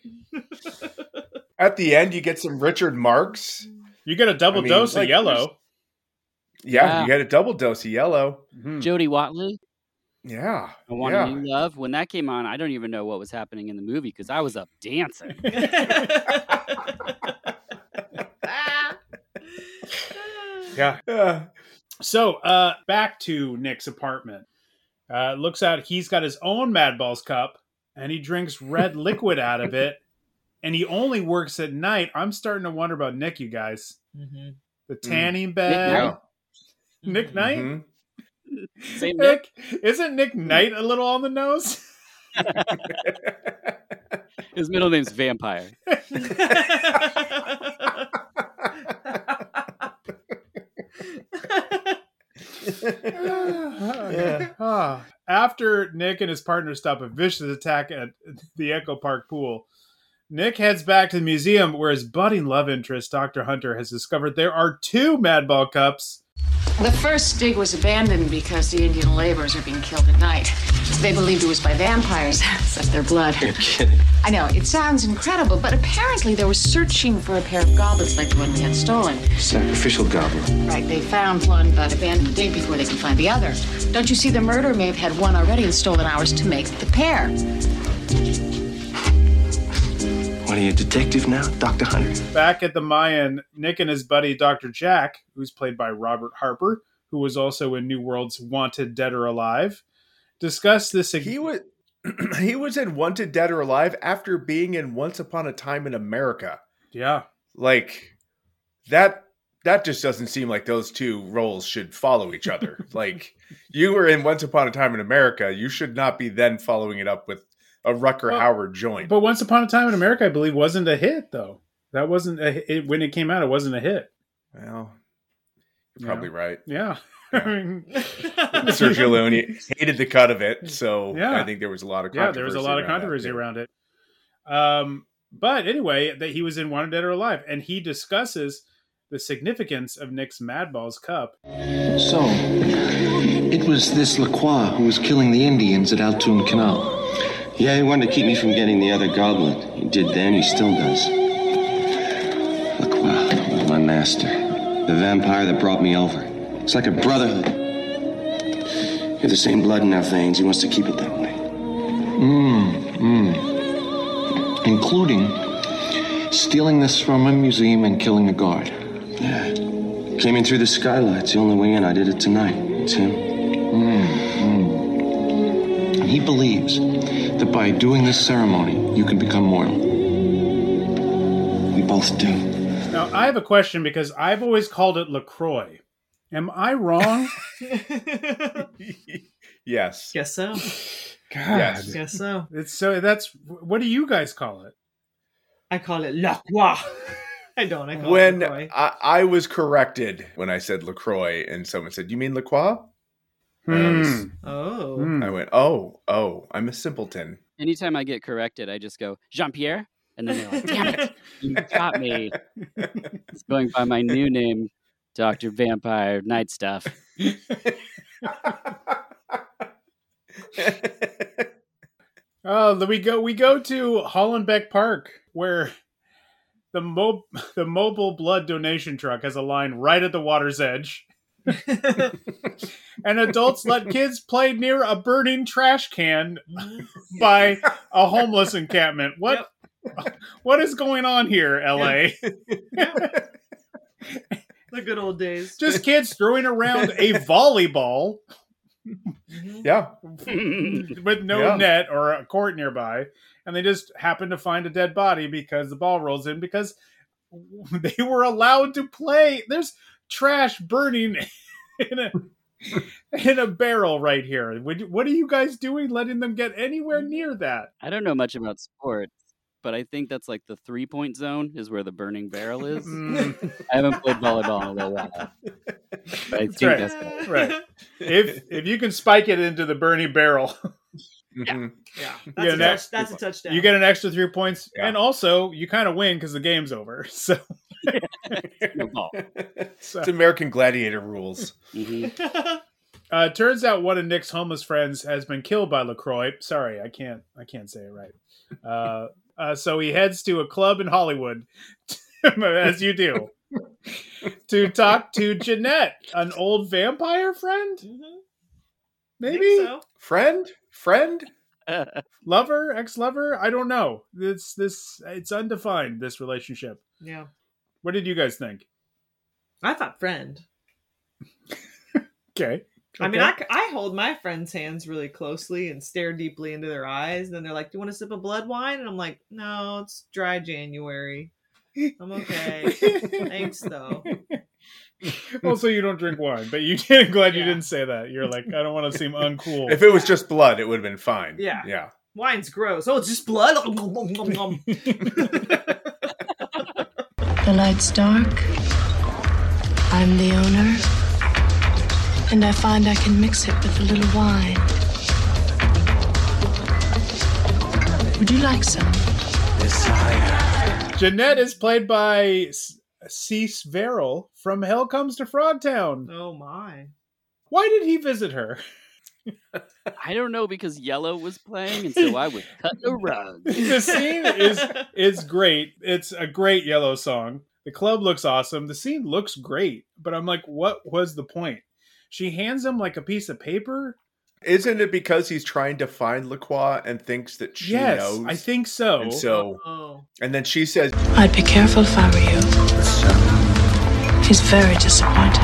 F: at the end, you get some Richard Marx.
E: You get a double
F: I mean,
E: dose
F: like,
E: of yellow.
F: Yeah,
G: Yeah.
F: you get a double dose of yellow.
E: Mhm.
G: Jodie Watley,
F: Yeah,
G: I Want
F: yeah.
G: a New Love. When that came on, I don't even know what was happening in the movie because I was up dancing.
E: Yeah.
F: Yeah.
E: So, uh, back to Nick's apartment. Uh, looks out, he's got his own Mad Balls cup, and he drinks red liquid out of it, and he only works at night. I'm starting to wonder about Nick, you guys.
B: Mm-hmm.
E: The tanning bed.
G: Knight?
E: Nick Knight?
F: Mhm.
G: Same Nick.
E: Nick? Isn't Nick Knight a little on the nose?
G: His middle name's Vampire.
E: Ah. After Nick and his partner stop a vicious attack at the Echo Park pool, Nick heads back to the museum where his budding love interest, Doctor Hunter, has discovered there are two Madball cups.
I: The first dig was abandoned because the Indian laborers are being killed at night. They believed it was by vampires, sucked their blood.
O: You're kidding.
I: I know, it sounds incredible, but apparently they were searching for a pair of goblets like the one we had stolen.
O: Sacrificial goblet.
I: Right, they found one but abandoned the dig before they could find the other. Don't you see, the murderer may have had one already and stolen ours to make the pair.
O: What are you, a detective now, Doctor Hunter?
E: Back at the Mayan, Nick and his buddy Doctor Jack, who's played by Robert Harper, who was also in New World's Wanted Dead or Alive, discuss this.
F: He was he was in Wanted Dead or Alive after being in Once Upon a Time in America.
E: Yeah.
F: Like that that just doesn't seem like those two roles should follow each other. Like you were in Once Upon a Time in America, you should not be then following it up with a Rucker
E: Well,
F: Howard joint.
E: But Once Upon a Time in America, I believe, wasn't a hit, though. That wasn't a it, when it came out. It wasn't a hit.
F: Well, you're
E: Yeah.
F: probably right.
E: Yeah.
F: Yeah.
E: I mean,
F: Sergio Leone hated the cut of it, so
E: Yeah.
F: I think there was a lot of
E: yeah,
F: controversy
E: there was a lot of
F: around that,
E: controversy
F: too.
E: around it. Um, but anyway, that he was in Wanted Dead or Alive, and he discusses the significance of Nick's Madballs cup.
O: So, it was this Lacroix who was killing the Indians at Altoon Canal.
J: Yeah, he wanted to keep me from getting the other goblet. He did then, he still does. Lacroix was my master. The vampire that brought me over. It's like a brotherhood. We have the same blood in our veins. He wants to keep it that way.
O: Mmm, mmm. Including stealing this from a museum and killing a guard.
J: Yeah. Came in through the skylights. The only way in. I did it tonight. It's him.
O: Mmm, mmm. he believes that by doing this ceremony, you can become mortal. We both do.
E: Now, I have a question because I've always called it LaCroix. Am I wrong?
F: Yes.
B: Guess so.
E: God.
F: Yes.
B: Guess so.
E: It's so that's what do you guys call it?
B: I call it La Croix. I don't. I call
F: When
B: it LaCroix.
F: I, I was corrected when I said LaCroix, and someone said, "You mean LaCroix?" And I, was-
B: Oh.
F: I went, "Oh, oh, I'm a simpleton."
G: Anytime I get corrected, I just go, Jean-Pierre? And then they're like, damn it, you got me. It's going by my new name, Doctor Vampire Night Stuff.
E: Oh, we go we go to Hollenbeck Park, where the mo- the mobile blood donation truck has a line right at the water's edge. And adults let kids play near a burning trash can by a homeless encampment. What what is going on here, L A?
B: The good old days.
E: Just kids throwing around a volleyball.
F: Yeah.
E: With no
F: Yeah.
E: net or a court nearby. And they just happen to find a dead body because the ball rolls in because they were allowed to play. There's trash burning in a in a barrel right here. Would- What are you guys doing letting them get anywhere near that?
G: I don't know much about sports, but I think that's like the three-point zone is where the burning barrel is.
E: Mm.
G: I haven't played volleyball in a little while. But I think
E: right.
G: that's right.
E: Right. If if you can spike it into the burning barrel,
F: Mhm.
B: Yeah.
E: you
B: That's,
E: get
B: a,
E: an
B: touch,
E: ex-
B: that's a touchdown.
E: you get an extra three points,
F: Yeah.
E: and also you kind of win because the game's over. So,
G: No ball.
E: so
F: It's American Gladiator rules.
G: Mhm.
E: uh, it turns out one of Nick's homeless friends has been killed by LaCroix. Sorry, I can't I can't say it right. Uh, uh, so he heads to a club in Hollywood, as you do, to talk to Jeanette, an old vampire friend.
B: Mhm.
E: Maybe
B: Think so.
F: Friend? Friend?
E: lover, ex-lover. I don't know. It's this. It's undefined. This relationship.
B: Yeah.
E: What did you guys think?
B: I thought friend.
E: Okay.
B: I mean,
E: Okay.
B: I, c- I hold my friends' hands really closely and stare deeply into their eyes. And then they're like, "Do you want a sip of blood wine?" And I'm like, "No, it's dry January. I'm okay. Thanks, though."
E: Also, you don't drink wine, but you did. Glad you
B: Yeah.
E: didn't say that. You're like, I don't want to seem uncool.
F: If it was just blood, it would have been fine.
B: Yeah.
F: Yeah.
B: Wine's gross. Oh, it's just blood.
Q: The light's dark. I'm the owner. And I find I can mix it with a little wine. Would you like some?
E: Jeanette is played by S- Cease Verrill from Hell Comes to Frogtown.
B: Oh my.
E: Why did he visit her?
G: I don't know because Yellow was playing, and so I would cut the rug.
E: The scene is is great. It's a great Yellow song. The club looks awesome. The scene looks great. But I'm like, what was the point? She hands him like a piece of paper.
F: Isn't it because he's trying to find LaCroix and thinks that she
E: yes,
F: knows?
E: I think so.
F: And so,
B: Oh.
F: and then she says,
Q: I'd be careful if I were you. He's very disappointed.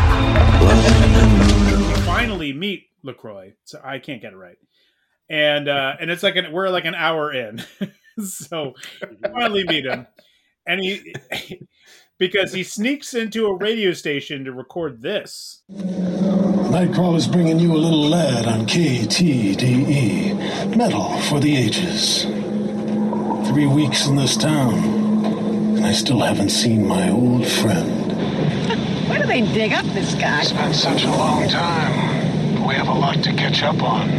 E: We finally meet LaCroix. So I can't get it right. And uh, and it's like an, we're like an hour in. So finally meet him. And he because he sneaks into a radio station to record this.
K: Nightcrawler's bringing you a little lad on K T D E. Metal for the ages. Three weeks in this town, and I still haven't seen my old friend.
I: Where do they dig up this guy?
K: It's been such a long time. We have a lot to catch up on.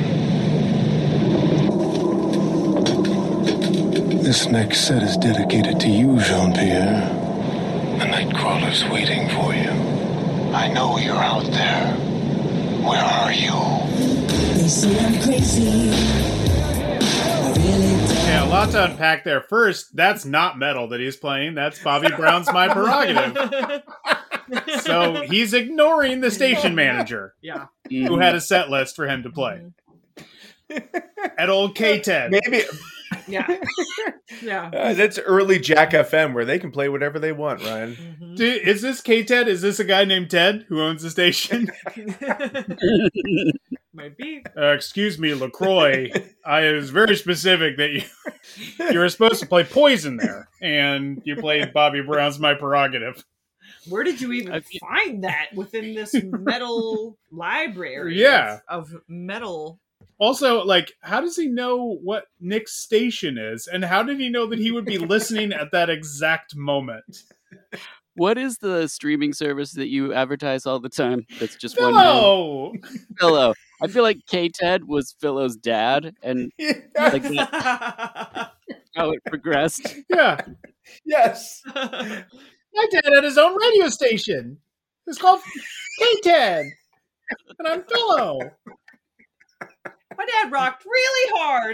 K: This next set is dedicated to you, Jean-Pierre. The Nightcrawler's waiting for you. I know you're out there. Where are you?
L: They say I'm crazy. I really
E: Yeah, a lot to unpack there. First, that's not metal that he's playing. That's Bobby Brown's My Prerogative. So he's ignoring the station manager
B: Yeah.
E: who had a set list for him to play. At old K-Ted.
F: maybe
B: Yeah. Yeah.
F: uh, that's early Jack F M where they can play whatever they want, Ryan.
B: Mhm.
E: Dude, is this K-Ted? Is this a guy named Ted who owns the station?
B: Might be.
E: Uh, excuse me, LaCroix. I was very specific that you you were supposed to play Poison there, and you played Bobby Brown's My Prerogative.
B: Where did you even find that within this metal library?
E: Yeah.
B: Of, of metal.
E: Also, like, how does he know what Nick's station is? And how did he know that he would be listening at that exact moment?
G: What is the streaming service that you advertise all the time? That's just
E: Philo!
G: one name? Philo. I feel like K-Ted was Philo's dad, and like that, how it progressed.
E: Yeah.
F: Yes.
E: My dad had his own radio station. It's called K-Ted. And I'm Philo.
B: My dad rocked really hard.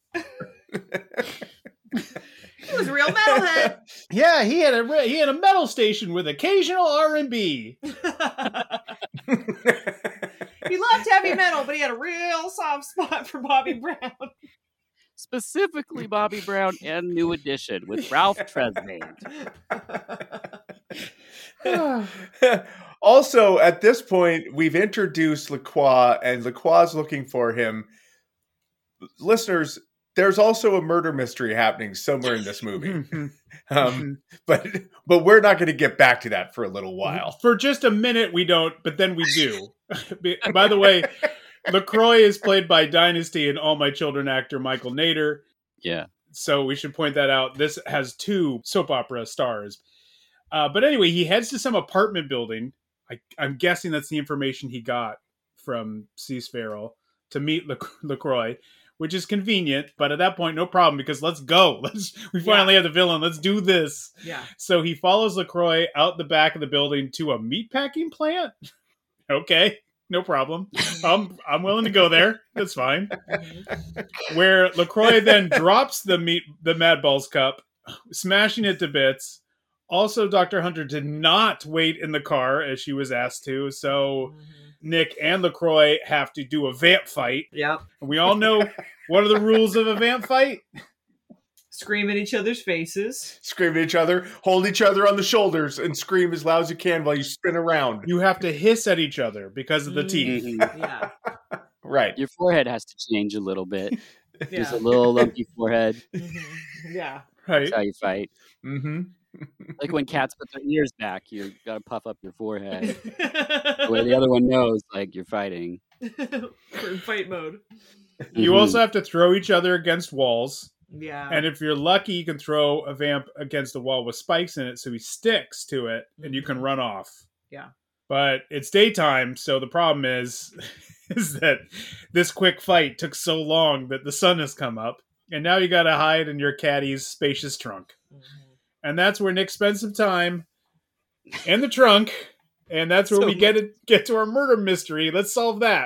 B: He was a real metalhead.
E: Yeah, he had a he had a metal station with occasional R and B.
B: He loved heavy metal, but he had a real soft spot for Bobby Brown.
G: Specifically Bobby Brown and New Edition with Ralph Tresvant.
F: Also, at this point, we've introduced LaCroix, and LaCroix's looking for him. Listeners, there's also a murder mystery happening somewhere in this movie. um, but but we're not going to get back to that for a little while.
E: For just a minute, we don't, but then we do. By the way, LaCroix is played by Dynasty and All My Children actor Michael Nader.
G: Yeah.
E: So we should point that out. This has two soap opera stars. Uh, but anyway, he heads to some apartment building. I, I'm guessing that's the information he got from Cease Farrell to meet La- LaCroix, which is convenient. But at that point, no problem, because let's go. Let's we finally
B: Yeah.
E: have the villain. Let's do this.
B: Yeah.
E: So he follows LaCroix out the back of the building to a meatpacking plant. Okay, no problem. I'm I'm willing to go there. That's fine. Where LaCroix then drops the meat the Mad Balls cup, smashing it to bits. Also, Doctor Hunter did not wait in the car as she was asked to, so Nick and LaCroix have to do a vamp fight.
B: Yep.
E: And we all know what are the rules of a vamp fight?
B: Scream at each other's faces.
F: Scream at each other, hold each other on the shoulders, and scream as loud as you can while you spin around.
E: You have to hiss at each other because of the teeth.
G: Mhm.
B: Yeah.
F: Right.
G: Your forehead has to change a little bit. Just
B: Yeah.
G: a little lumpy forehead.
B: Yeah.
E: Right.
G: That's how you fight.
F: Mm-hmm.
G: Like when cats put their ears back, you gotta puff up your forehead. The way the other one knows, like you're fighting.
B: We're in fight mode.
E: You
G: Mhm.
E: also have to throw each other against walls.
B: Yeah.
E: And if you're lucky, you can throw a vamp against a wall with spikes in it so he sticks to it and you can run off.
B: Yeah.
E: But it's daytime, so the problem is is that this quick fight took so long that the sun has come up, and now you gotta hide in your caddy's spacious trunk. And that's where Nick spends some time in the trunk, and that's where
B: So
E: we get it, get to our murder mystery. Let's solve that.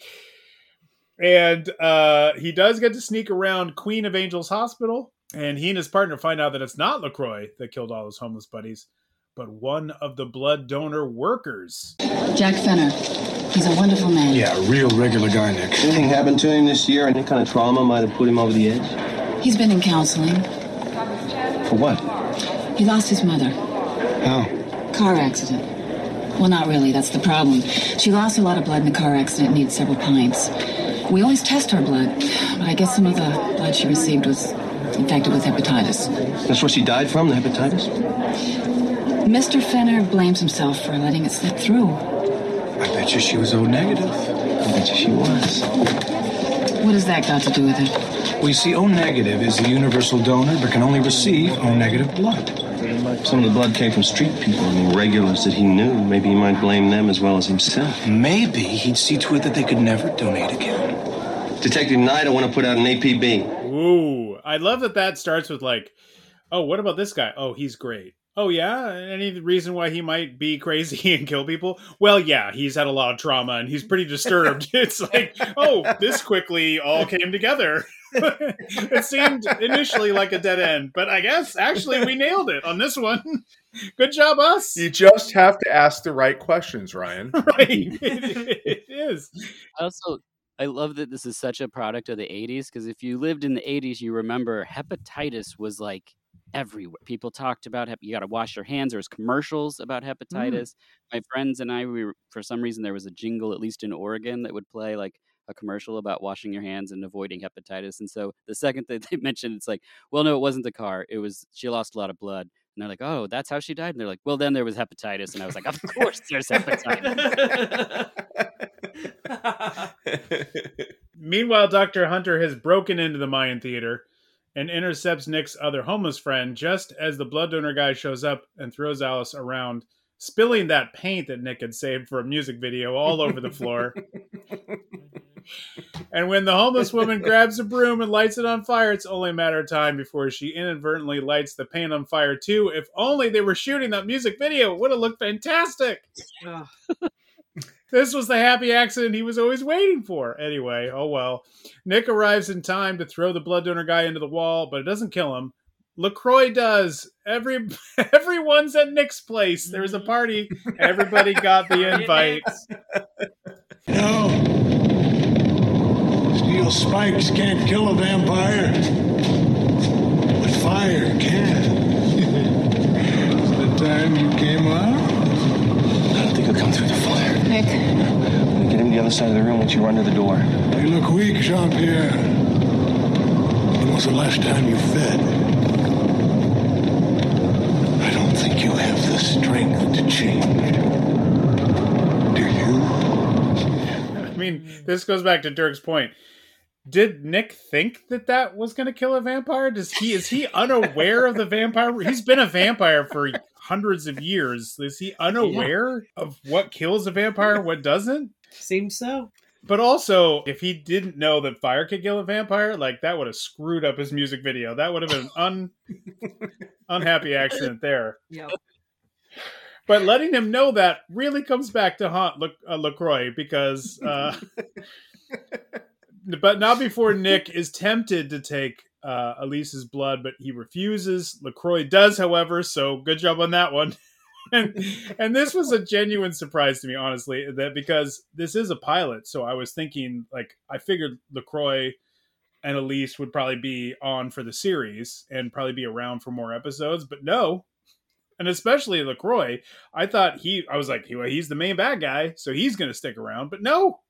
E: And uh, he does get to sneak around Queen of Angels Hospital, and he and his partner find out that it's not LaCroix that killed all his homeless buddies, but one of the blood donor workers.
I: Jack Fenner. He's a wonderful man.
K: Yeah, a real regular guy, Nick.
J: Anything happened to him this year? Any kind of trauma might have put him over the edge?
I: He's been in counseling.
J: For what?
I: He lost his mother.
J: How?
I: Car accident. Well, not really. That's the problem. She lost a lot of blood in the car accident and needed several pints. We always test her blood, but I guess some of the blood she received was infected with hepatitis.
J: That's what she died from, the hepatitis?
I: Mister Fenner blames himself for letting it slip through.
K: I bet you she was O negative.
J: I bet you she was.
I: What has that got to do with it?
K: Well, you see, O negative is the universal donor, but can only receive O negative blood.
J: Some of the blood came from street people, I mean, regulars that he knew. Maybe he might blame them as well as himself.
K: Maybe he'd see to it that they could never donate again.
J: Detective Knight, I want to put out an A P B.
E: Ooh, I love that that starts with like, oh, what about this guy? Oh, he's great. Oh, yeah? Any reason why he might be crazy and kill people? Well, yeah, he's had a lot of trauma and he's pretty disturbed. It's like, oh, this quickly all came together. It seemed initially like a dead end, but I guess actually we nailed it on this one. Good job, us.
F: You just have to ask the right questions, Ryan.
E: Right. It, it is.
G: I also I love that this is such a product of the eighties, because if you lived in the eighties, you remember hepatitis was like everywhere. People talked about hep- you got to wash your hands. There was commercials about hepatitis. My friends and I, we were, for some reason, there was a jingle, at least in Oregon, that would play like a commercial about washing your hands and avoiding hepatitis. And so the second that they mentioned, it's like, well, no, it wasn't the car. It was, she lost a lot of blood. And they're like, oh, that's how she died? And they're like, well, then there was hepatitis. And I was like, of course there's hepatitis.
E: Meanwhile, Doctor Hunter has broken into the Mayan Theater and intercepts Nick's other homeless friend just as the blood donor guy shows up and throws Alice around, spilling that paint that Nick had saved for a music video all over the floor. And when the homeless woman grabs a broom and lights it on fire, it's only a matter of time before she inadvertently lights the paint on fire too. If only they were shooting that music video, it would have looked fantastic. This was the happy accident he was always waiting for. Anyway, oh well. Nick arrives in time to throw the blood donor guy into the wall, but it doesn't kill him. LaCroix does. Every everyone's at Nick's place. There was a party. Everybody got the invite.
K: No. Steel spikes can't kill a vampire, but fire can. It's the time you came out.
J: I don't think he'll come through the fire.
I: Nick.
J: When you get him to the other side of the room, once you run to the door.
K: You look weak, Jean-Pierre. When was the last time you fed? I don't think you have the strength to change. Do you?
E: I mean, this goes back to Dirk's point. Did Nick think that that was going to kill a vampire? Does he is he unaware of the vampire? He's been a vampire for hundreds of years. Is he unaware yeah. of what kills a vampire, what doesn't?
B: Seems so.
E: But also, if he didn't know that fire could kill a vampire, like that would have screwed up his music video. That would have been an un unhappy accident there.
B: Yep.
E: But letting him know that really comes back to haunt Le- uh, LaCroix because. Uh, But not before Nick is tempted to take uh, Elise's blood, but he refuses. LaCroix does, however, so good job on that one. and, and this was a genuine surprise to me, honestly, that because this is a pilot, so I was thinking, like, I figured LaCroix and Elise would probably be on for the series and probably be around for more episodes, but no. And especially LaCroix, I thought he, I was like, well, he's the main bad guy, so he's going to stick around, but no.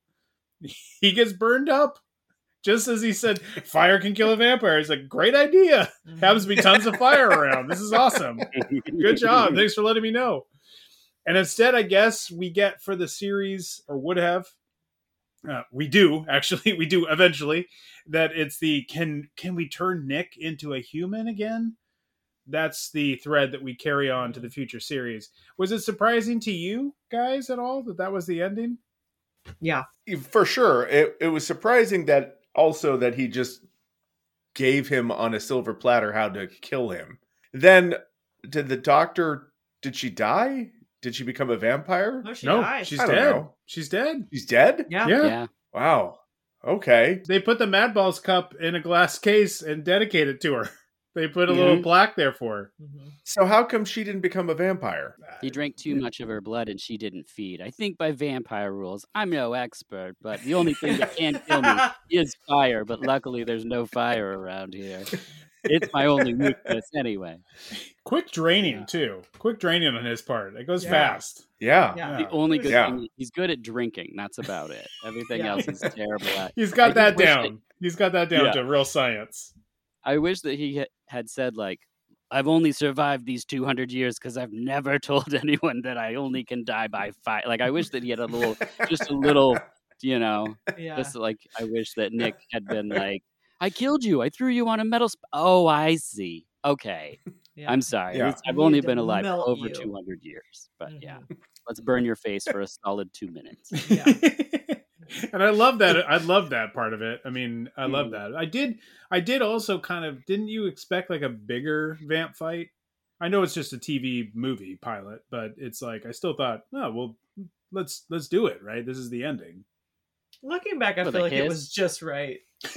E: He gets burned up. Just as he said, fire can kill a vampire. It's like, great idea. Happens to be tons of fire around. This is awesome. Good job. Thanks for letting me know. And instead, I guess we get for the series, or would have, uh, we do, actually, we do eventually, that it's the, can can we turn Nick into a human again? That's the thread that we carry on to the future series. Was it surprising to you guys at all that that was the ending?
B: Yeah.
F: For sure. It, it was surprising that also that he just gave him on a silver platter how to kill him. Then did the doctor, did she die? Did she become a vampire?
B: No, she
E: no
B: died.
E: she's
F: I don't
E: dead.
F: know.
E: She's dead.
F: She's dead?
B: Yeah.
E: Yeah.
G: Yeah.
F: Wow. Okay.
E: They put the Mad Balls cup in a glass case and dedicate it to her. They put a
G: Mhm.
E: little plaque there for her.
B: Mm-hmm.
F: So how come she didn't become a vampire?
G: He drank too much of her blood and she didn't feed. I think by vampire rules, I'm no expert, but the only thing that can kill me is fire. But luckily, there's no fire around here. It's my only weakness anyway.
E: Quick draining, too. Quick draining on his part. It goes
B: Yeah.
E: fast.
F: Yeah.
B: Yeah.
G: The only good
F: Yeah.
G: thing, he's good at drinking. That's about it. Everything
B: Yeah.
G: else he's terrible at.
E: He's got
G: I
E: that
G: wish
E: down.
G: that-
E: He's got that down
G: Yeah.
E: to real science.
G: I wish that he ha- had said, like, I've only survived these two hundred years because I've never told anyone that I only can die by fire. Like, I wish that he had a little, just a little, you know,
B: Yeah.
G: just like, I wish that Nick had been like, I killed you. I threw you on a metal. Sp- oh, I see. Okay.
B: Yeah.
G: I'm sorry.
F: Yeah.
G: It's- I've
B: We
G: only
B: need to
G: been alive for
B: melt
G: over
B: you.
G: two hundred years. But
B: Mhm.
G: yeah, let's burn your face for a solid two minutes.
B: Yeah.
E: And I love that. I love that part of it. I mean, I love
G: Mm.
E: that. I did. I did also kind of. Didn't you expect like a bigger vamp fight? I know it's just a T V movie pilot, but it's like I still thought, oh well, let's let's do it. Right. This is the ending.
B: Looking back, I
G: For
B: feel
G: the
B: like it
G: kiss?
B: was just right.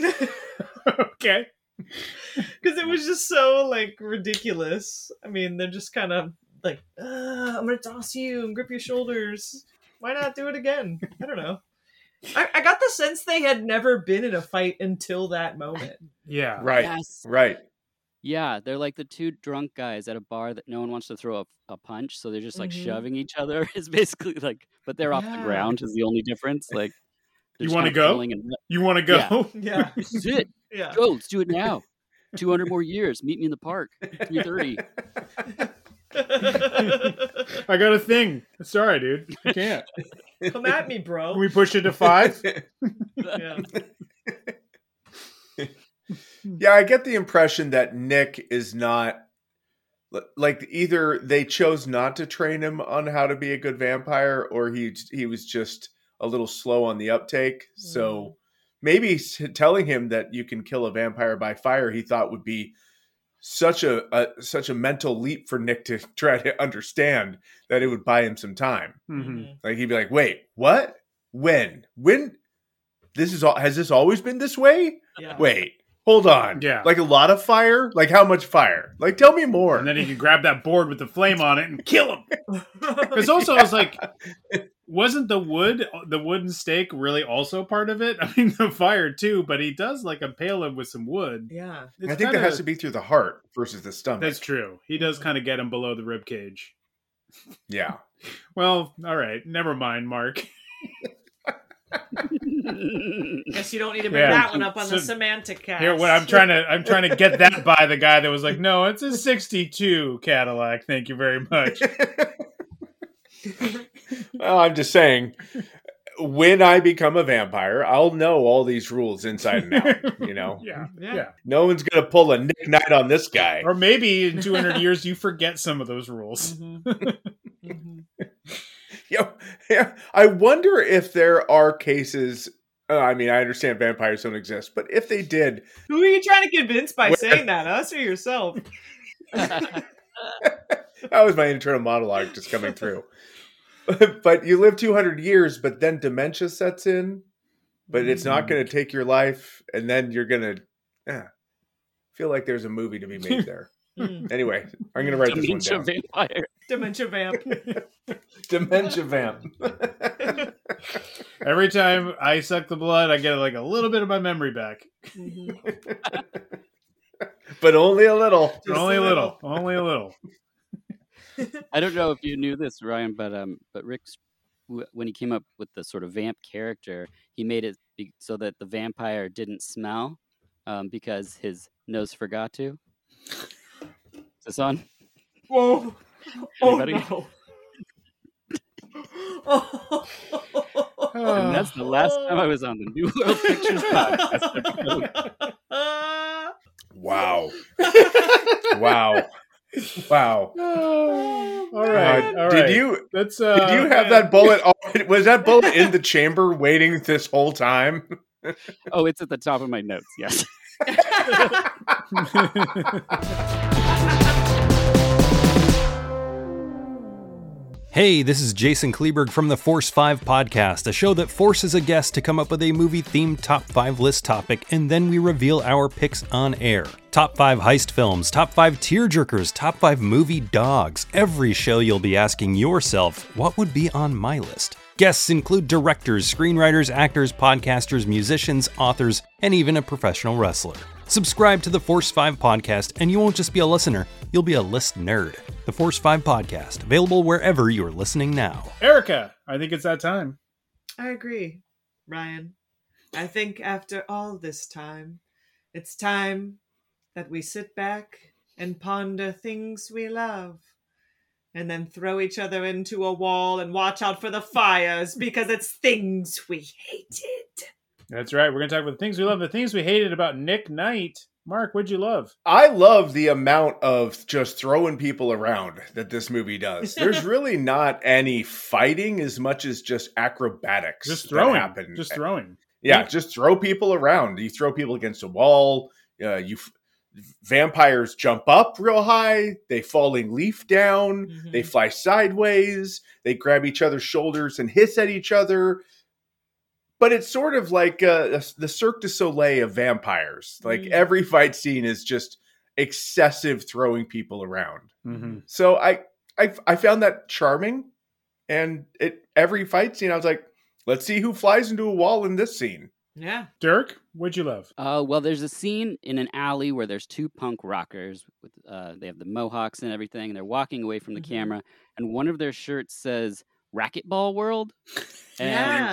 E: Okay.
B: Because it was just so, like, ridiculous. I mean, they're just kind of like, uh, I'm going to toss you and grip your shoulders. Why not do it again? I don't know. I, I got the sense they had never been in a fight until that moment.
E: Yeah.
F: Right.
G: Yes.
F: Right.
G: Yeah, they're like the two drunk guys at a bar that no one wants to throw a, a punch, so they're just like
B: Mhm.
G: shoving each other. It's basically like, but they're off the
B: Yeah.
G: ground is the only difference. Like,
E: You
G: just
E: want to
G: kinda
E: go?
G: killing and-
E: You want to go?
B: Yeah.
G: This is it.
B: Yeah.
G: Go. Let's do it now. Two hundred more years. Meet me in the park. Three thirty.
E: I got a thing. Sorry, dude. I can't.
B: Come at me, bro.
E: Can we push it to five?
B: Yeah.
F: Yeah, I get the impression that Nick is not like either they chose not to train him on how to be a good vampire, or he he was just a little slow on the uptake. Mm. So maybe telling him that you can kill a vampire by fire, he thought would be such a, a such a mental leap for Nick to try to understand that it would buy him some time.
E: Mm-hmm.
F: Like he'd be like, "Wait, what? When? When? This is all? Has this always been this way?
B: Yeah.
F: Wait." Hold on.
E: Yeah.
F: Like a lot of fire? Like how much fire? Like tell me more.
E: And then he can grab that board with the flame on it and kill him. Because also it's like, wasn't the wood, the wooden stake really also part of it? I mean, the fire too, but he does like impale him with some wood.
B: Yeah.
F: It's I think kinda, that has to be through the heart versus the stomach.
E: That's true. He does kind of get him below the rib cage.
F: Yeah.
E: Well, all right. Never mind, Mark.
B: Guess you don't need to bring yeah. that one up on so, the semantic cast.
E: Here, what I'm trying to I'm trying to get that by the guy that was like, no, it's a sixty-two Cadillac. Thank you very much.
F: Well, I'm just saying, when I become a vampire, I'll know all these rules inside and out. You know,
E: yeah, yeah.
F: No one's gonna pull a Nick Knight on this guy.
E: Or maybe in two hundred years, you forget some of those rules.
B: Mm-hmm. Mm-hmm.
F: Yeah, yeah. I wonder if there are cases. Uh, I mean, I understand vampires don't exist, but if they did,
B: who are you trying to convince by where, saying that? Us or yourself?
F: That was my internal monologue just coming through. But you live two hundred years, but then dementia sets in. But it's not going to take your life, and then you're going to yeah, feel like there's a movie to be made there. Anyway, I'm going to write
G: Dementia
F: this one down.
G: Vampire.
B: Dementia vamp.
F: Dementia vamp.
E: Every time I suck the blood, I get like a little bit of my memory back.
B: Mm-hmm.
F: But only a little.
E: Only a little. little. Only a little.
G: I don't know if you knew this, Ryan, but um, but Rick's when he came up with the sort of vamp character, he made it be, so that the vampire didn't smell, um, because his nose forgot to. Is this on?
B: Whoa! Oh
G: Anybody?
B: no! Oh.
G: And that's the last time I was on the New World Pictures podcast.
F: Wow! Wow! Wow!
E: Oh, all right.
F: Uh,
E: all
F: did
E: right.
F: you?
E: That's, uh,
F: did you have that bullet? Was that bullet in the chamber waiting this whole time?
G: Oh, it's at the top of my notes. Yes.
R: Hey, this is Jason Kleberg from the Force five podcast, a show that forces a guest to come up with a movie-themed top five list topic, and then we reveal our picks on air. Top five heist films, top five tearjerkers, top five movie dogs. Every show you'll be asking yourself, what would be on my list? Guests include directors, screenwriters, actors, podcasters, musicians, authors, and even a professional wrestler. Subscribe to the Force five podcast, and you won't just be a listener, you'll be a list nerd. The Force five podcast, available wherever you're listening now.
E: Erica, I think it's that time.
B: I agree, Ryan. I think after all this time, it's time that we sit back and ponder things we love, and then throw each other into a wall and watch out for the fires because it's things we hated.
E: That's right. We're going to talk about the things we love, the things we hated about Nick Knight. Mark, what'd you love?
F: I love the amount of just throwing people around that this movie does. There's really not any fighting as much as just acrobatics.
E: Just throwing.
F: That happen.
E: Just throwing.
F: Yeah, yeah, just throw people around. You throw people against a wall. Uh, you vampires jump up real high. They falling leaf down. Mm-hmm. They fly sideways. They grab each other's shoulders and hiss at each other. But it's sort of like uh, the Cirque du Soleil of vampires. Like mm. every fight scene is just excessive throwing people around.
E: Mm-hmm.
F: So I, I I found that charming. And it every fight scene, I was like, let's see who flies into a wall in this scene.
B: Yeah.
E: Dirk, what'd you love?
G: Uh, well, there's a scene in an alley where there's two punk rockers. With uh, they have the mohawks and everything. And they're walking away from the mm-hmm. camera. And one of their shirts says Racquetball World. And
B: yeah.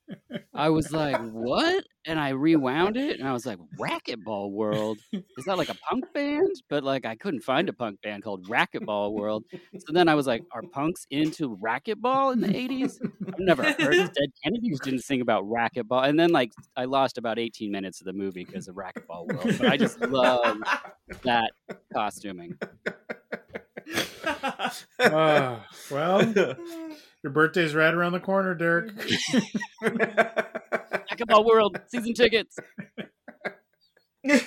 G: I was like, what? And I rewound it, and I was like, Racquetball World? Is that like a punk band? But like, I couldn't find a punk band called Racquetball World. So then I was like, are punks into racquetball in the eighties? I've never heard of Dead Kennedys didn't sing about racquetball. And then like, I lost about eighteen minutes of the movie because of Racquetball World. But I just love that costuming.
E: Uh, well, your birthday's right around the corner, Dirk.
G: Racquetball World season tickets. I'll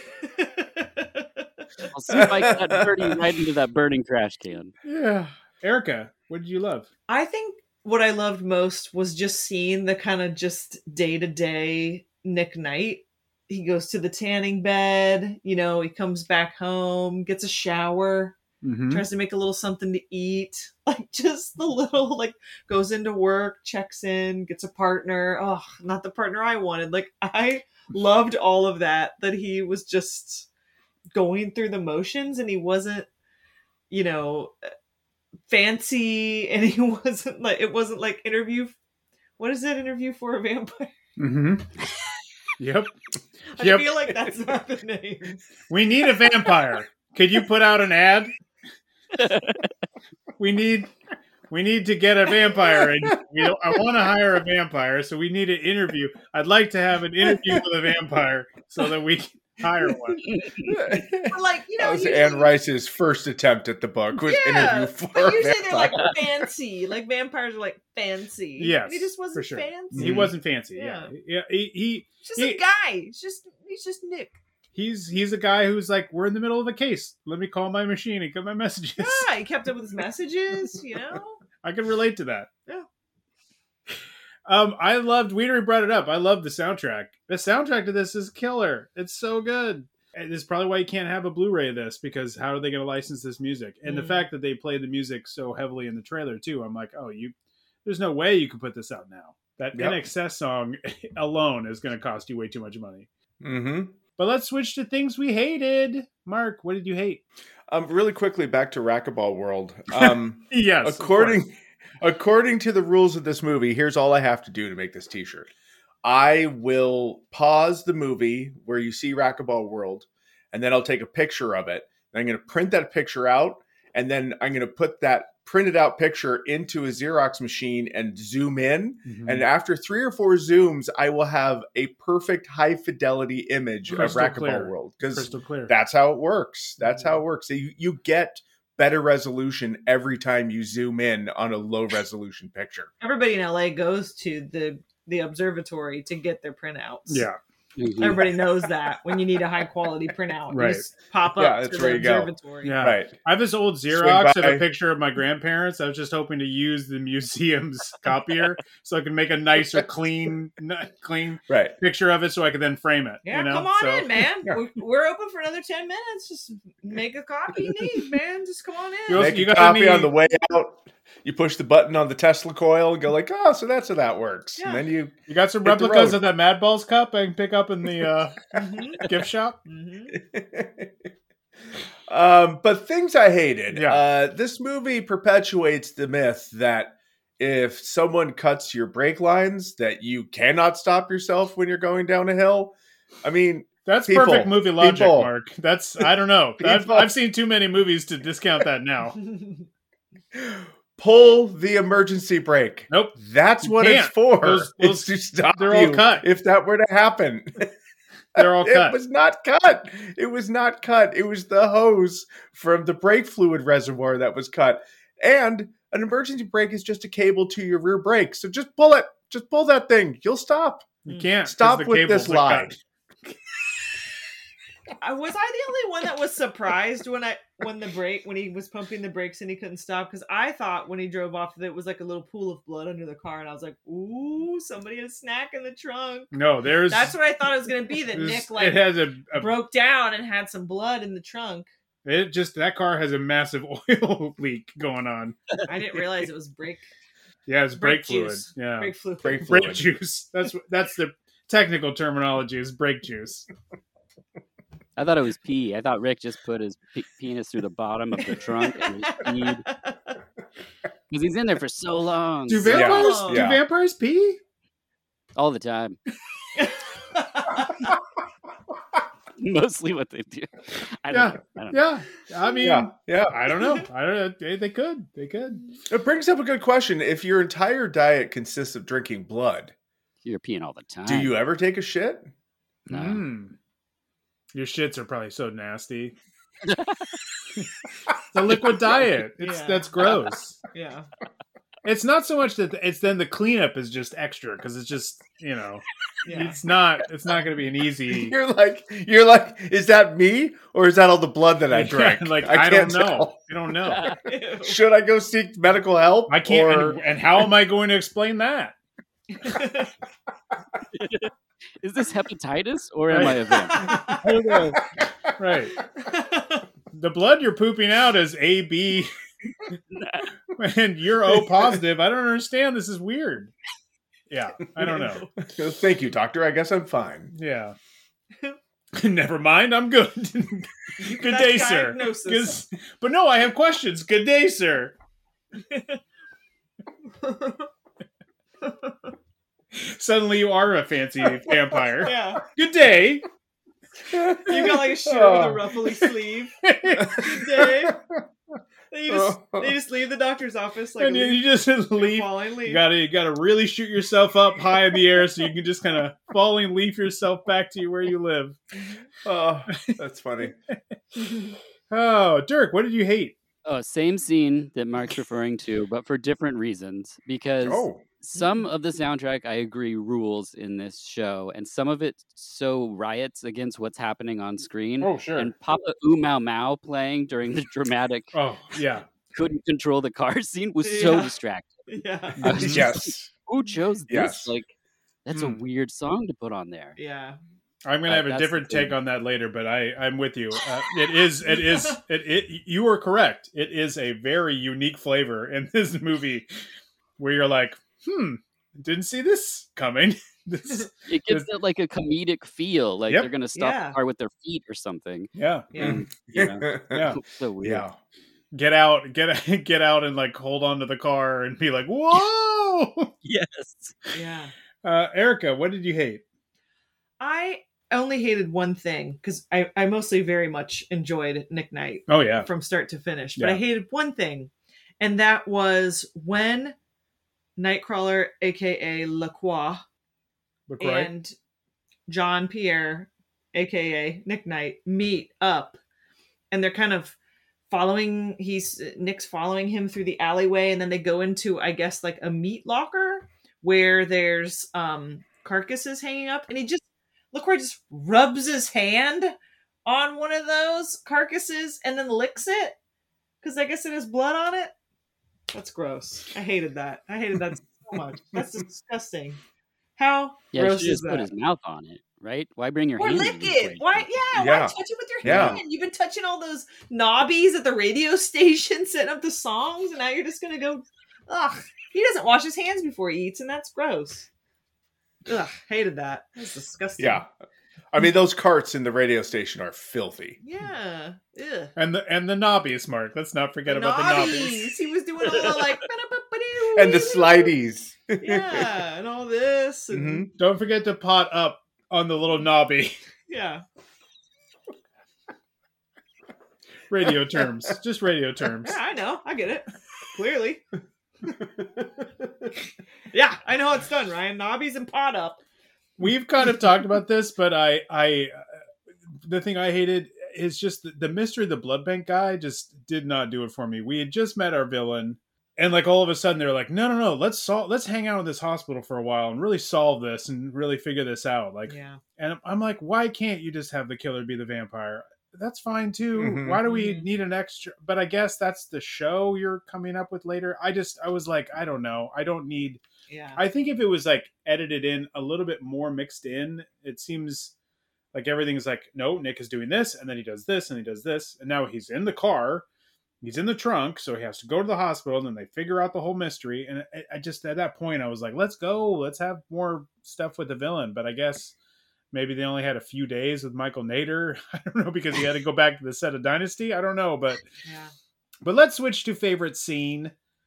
G: spike that birdie right into that burning trash can.
E: Yeah. Erica, what did you love?
B: I think what I loved most was just seeing the kind of just day-to-day Nick Knight. He goes to the tanning bed, you know, he comes back home, gets a shower,
E: Mm-hmm.
B: tries to make a little something to eat. Like just the little, like goes into work, checks in, gets a partner. Oh, not the partner I wanted. Like I loved all of that, that he was just going through the motions and he wasn't, you know, fancy, and he wasn't like, it wasn't like interview. What is it? Interview for a Vampire?
E: Mm-hmm. Yep.
B: I
E: yep.
B: feel like that's not the name.
E: We need a vampire. Could you put out an ad? we need we need to get a vampire, and we don't, I want to hire a vampire, so we need an interview. I'd like to have an interview with a vampire so that we can hire one.
B: But like, you know,
F: That was
B: usually-
F: Anne Rice's first attempt at the book, was
B: yeah,
F: interview for
B: but
F: a
B: usually they're like
F: vampire.
B: fancy. Like vampires are like fancy.
E: Yes,
B: and he just wasn't
E: for sure.
B: fancy.
E: He wasn't fancy. Yeah, yeah. He, he
B: He's just
E: he-
B: a guy. He's just he's just Nick.
E: he's he's a guy who's like, we're in the middle of a case. Let me call my machine and get my messages.
B: Yeah, he kept up with his messages. You know.
E: I can relate to that.
B: Yeah.
E: Um, I loved. We already brought it up. I love the soundtrack. The soundtrack to this is killer. It's so good. And this is probably why you can't have a Blu-ray of this, because how are they going to license this music? And
B: Mm.
E: the fact that they played the music so heavily in the trailer too, I'm like, oh, you. There's no way you could put this out now. That
F: Yep.
E: N X S song alone is going to cost you way too much money.
F: Mm-hmm.
E: But let's switch to things we hated. Mark, what did you hate?
F: Um, really quickly, back to Racquetball World. Um,
E: yes. of
F: according
E: course.
F: according to the rules of this movie, here's all I have to do to make this T-shirt. I will pause the movie where you see Racquetball World, and then I'll take a picture of it. And I'm going to print that picture out, and then I'm going to put that printed out picture into a Xerox machine and zoom in.
E: Mhm.
F: And after three or four zooms, I will have a perfect high fidelity image
E: Crystal
F: of Racquetball
E: clear.
F: World, because
E: Crystal clear.
F: that's how it works. That's how it works. So you, you get better resolution every time you zoom in on a low resolution picture.
B: Everybody in L A goes to the the observatory to get their printouts.
E: Yeah.
B: Everybody knows that when you need a high quality printout,
E: Right.
B: you just pop up
F: Yeah,
B: to
F: that's
B: the
F: where you go.
B: observatory.
E: Yeah.
F: Right.
E: I have this old
F: Swing
E: Xerox of
F: by.
E: a picture of my grandparents. I was just hoping to use the museum's copier so I can make a nicer, clean, n- clean
F: Right.
E: picture of it, so I could then frame it.
B: Yeah,
E: you know?
B: come on
E: So-
B: in, man. We're, we're open for another ten minutes. Just make a copy you need, man. Just come on in.
E: You also-
F: Make
E: you
F: a
E: gotta
F: copy
E: need-
F: on the way out. You push the button on the Tesla coil and go like, oh, so that's how that works.
B: Yeah.
F: And then you
E: You got some
F: Hit the
E: replicas
F: road.
E: of that Mad Balls cup I can pick up in the uh,
B: Mhm,
E: gift shop?
B: mhm.
F: um, but things I hated.
E: Yeah.
F: Uh, this movie perpetuates the myth that if someone cuts your brake lines, that you cannot stop yourself when you're going down a hill. I mean,
E: That's
F: People,
E: perfect movie logic,
F: people.
E: Mark. That's I don't know. I've,
F: People.
E: I've seen too many movies to discount that now.
F: pull the emergency brake.
E: Nope.
F: That's
E: You
F: what it's
E: can't.
F: for.
E: Those-
F: it's
E: those-
F: to stop
E: they're all
F: you
E: cut.
F: if that were to happen.
E: They're all
F: it
E: cut.
F: was not cut. It was not cut. It was the hose from the brake fluid reservoir that was cut. And an emergency brake is just a cable to your rear brake. So just pull it. Just pull that thing. You'll stop.
E: You can't 'cause
F: Stop
E: the
F: with
E: cables
F: this
E: are
F: lie.
E: cut.
B: Uh, was I the only one that was surprised when I when the brake when he was pumping the brakes and he couldn't stop? Because I thought when he drove off that it was like a little pool of blood under the car, and I was like, "Ooh, somebody had a snack in the trunk."
E: No, there's.
B: That's what I thought it was going to be. That
E: there's-
B: Nick like
E: it has a, a
B: broke down and had some blood in the trunk.
E: It just that car has a massive oil leak going on.
B: I didn't realize it was brake
E: Yeah, it's brake,
B: brake
E: fluid.
B: juice.
E: Yeah,
B: Brake fluid.
F: Brake
E: brake
F: fluid.
E: juice. That's that's the technical terminology is brake juice.
G: I thought it was pee. I thought Rick just put his pe- penis through the bottom of the trunk and just peed. Because he's in there for so long.
E: Do
G: So-
E: vampires?
B: Yeah.
E: Do
F: Yeah.
E: vampires pee?
G: All the time. Mostly what they do. I don't
E: Yeah,
G: know. I don't know.
E: yeah. I mean,
F: Yeah, yeah.
E: I don't know. I don't know. They, they could. They could.
F: It brings up a good question. If your entire diet consists of drinking blood,
G: You're peeing all the time.
F: do you ever take a shit?
G: No.
E: Mm. Your shits are probably so nasty. It's a liquid diet. It's
B: Yeah.
E: that's gross.
B: Yeah.
E: It's not so much that it's then the cleanup is just extra because it's just you know
B: Yeah.
E: it's not it's not going to be an easy.
F: You're like, you're like, is that me or is that all the blood that I drank?
E: like I,
F: can't
E: don't know.
F: tell.
E: I don't know.
B: Ew.
F: Should I go seek medical help?
E: I can't.
F: Or...
E: And, and how am I going to explain that?
G: Is this hepatitis or am I a vampire?
E: I don't know. Right. The blood you're pooping out is A B, and you're O positive. I don't understand. This is weird. Yeah, I don't know.
F: Thank you, doctor. I guess I'm fine.
E: Yeah. Never mind. I'm good. Good
B: That's
E: day, sir.
B: diagnosis.
E: 'Cause- But no, I have questions. Good day, sir. Suddenly, you are a fancy vampire.
B: Yeah.
E: Good day.
B: You got like a shirt with
F: Oh.
B: a ruffly sleeve. Good day. Then you just you just leave the doctor's office like
E: and
B: a
E: you,
B: leaf,
E: you just leave.
B: falling leaf.
E: You gotta, you gotta really shoot yourself up high in the air so you can just kind of falling leaf yourself back to where you live.
F: Oh, that's funny.
E: Oh, Dirk, what did you hate?
G: Oh, same scene that Mark's referring to, but for different reasons. Because
F: Oh.
G: some of the soundtrack, I agree, rules in this show, and some of it so riots against what's happening on screen.
E: Oh, sure.
G: And Papa Oo Mau Mau playing during the dramatic
E: Oh, yeah.
G: couldn't control the car scene was so
B: Yeah.
G: distracting.
B: Yeah.
G: I was just
F: Yes.
G: like, who chose this?
F: Yes.
G: Like, that's
E: Hmm.
G: a weird song to put on there.
B: Yeah.
E: I'm gonna
G: Uh,
E: have a
G: that's
E: different
G: the thing.
E: take on that later, but I, I'm with you. Uh, it is, it is, it, it. You are correct. It is a very unique flavor in this movie, where you're like, hmm, didn't see this coming. This,
G: It gives it like a comedic feel, like
E: Yep.
G: they're gonna stop
B: Yeah.
G: the car with their feet or something.
E: yeah,
B: Yeah.
G: And, you know,
E: yeah.
G: so weird.
F: Yeah.
E: Get out, get get out, and like hold on to the car and be like, whoa.
G: Yes.
B: Yeah.
E: Uh, Erica, what did you hate?
B: I only hated one thing because I, I mostly very much enjoyed Nick Knight
E: Oh yeah,
B: from start to finish. But I
E: Yeah.
B: hated one thing, and that was when Nightcrawler, aka Lacroix,
E: LaCroix.
B: and John Pierre, aka Nick Knight, meet up, and they're kind of following. He's Nick's following him through the alleyway, and then they go into, I guess, like a meat locker where there's um carcasses hanging up, and he just LaCroix just rubs his hand on one of those carcasses and then licks it because I guess it has blood on it. That's gross. I hated that. I hated that so much. That's disgusting. How
G: Yeah, you
B: gross
G: should
B: is
G: just put
B: that?
G: his mouth on it, right? Why bring your
B: Or
G: hand?
B: lick
G: into the
B: it.
G: equation?
B: Why? Yeah.
F: Yeah.
B: Why touch it with your
F: Yeah.
B: hand? You've been touching all those knobbies at the radio station, setting up the songs, and now you're just gonna go. Ugh. He doesn't wash his hands before he eats, and that's gross. Ugh. Hated that. That's disgusting.
F: Yeah. I mean, those carts in the radio station are filthy.
B: Yeah. Ugh.
E: And the and the knobbies, Mark. Let's not forget
B: The
E: about the
B: knobbies.
E: knobbies.
B: He was doing all the like.
F: And the slideys.
B: Yeah, and all this, and
F: hmm
E: Don't forget to pot up on the little knobby.
B: yeah.
E: Radio terms, just radio terms.
B: Yeah, I know. I get it. Clearly. Yeah, I know how it's done, Ryan. Knobbies and pot up.
E: We've kind of talked about this, but I, I, uh, the thing I hated is just the, the mystery of the blood bank guy just did not do it for me. We had just met our villain, and like all of a sudden they're like, no, no, no, let's solve, let's hang out in this hospital for a while and really solve this and really figure this out. Like,
B: Yeah.
E: and I'm like, why can't you just have the killer be the vampire? That's fine too.
F: Mhm.
E: Why do we
B: Mhm.
E: need an extra? But I guess that's the show you're coming up with later. I just, I was like, I don't know. I don't need.
B: Yeah.
E: I think if it was like edited in a little bit more mixed in, it seems like everything's like, no, Nick is doing this, and then he does this, and he does this, and now he's in the car, he's in the trunk, so he has to go to the hospital, and then they figure out the whole mystery. And I, I just at that point I was like, let's go, let's have more stuff with the villain. But I guess maybe they only had a few days with Michael Nader. I don't know, because he had to go back to the set of Dynasty. I don't know, but
B: Yeah.
E: but let's switch to favorite scene.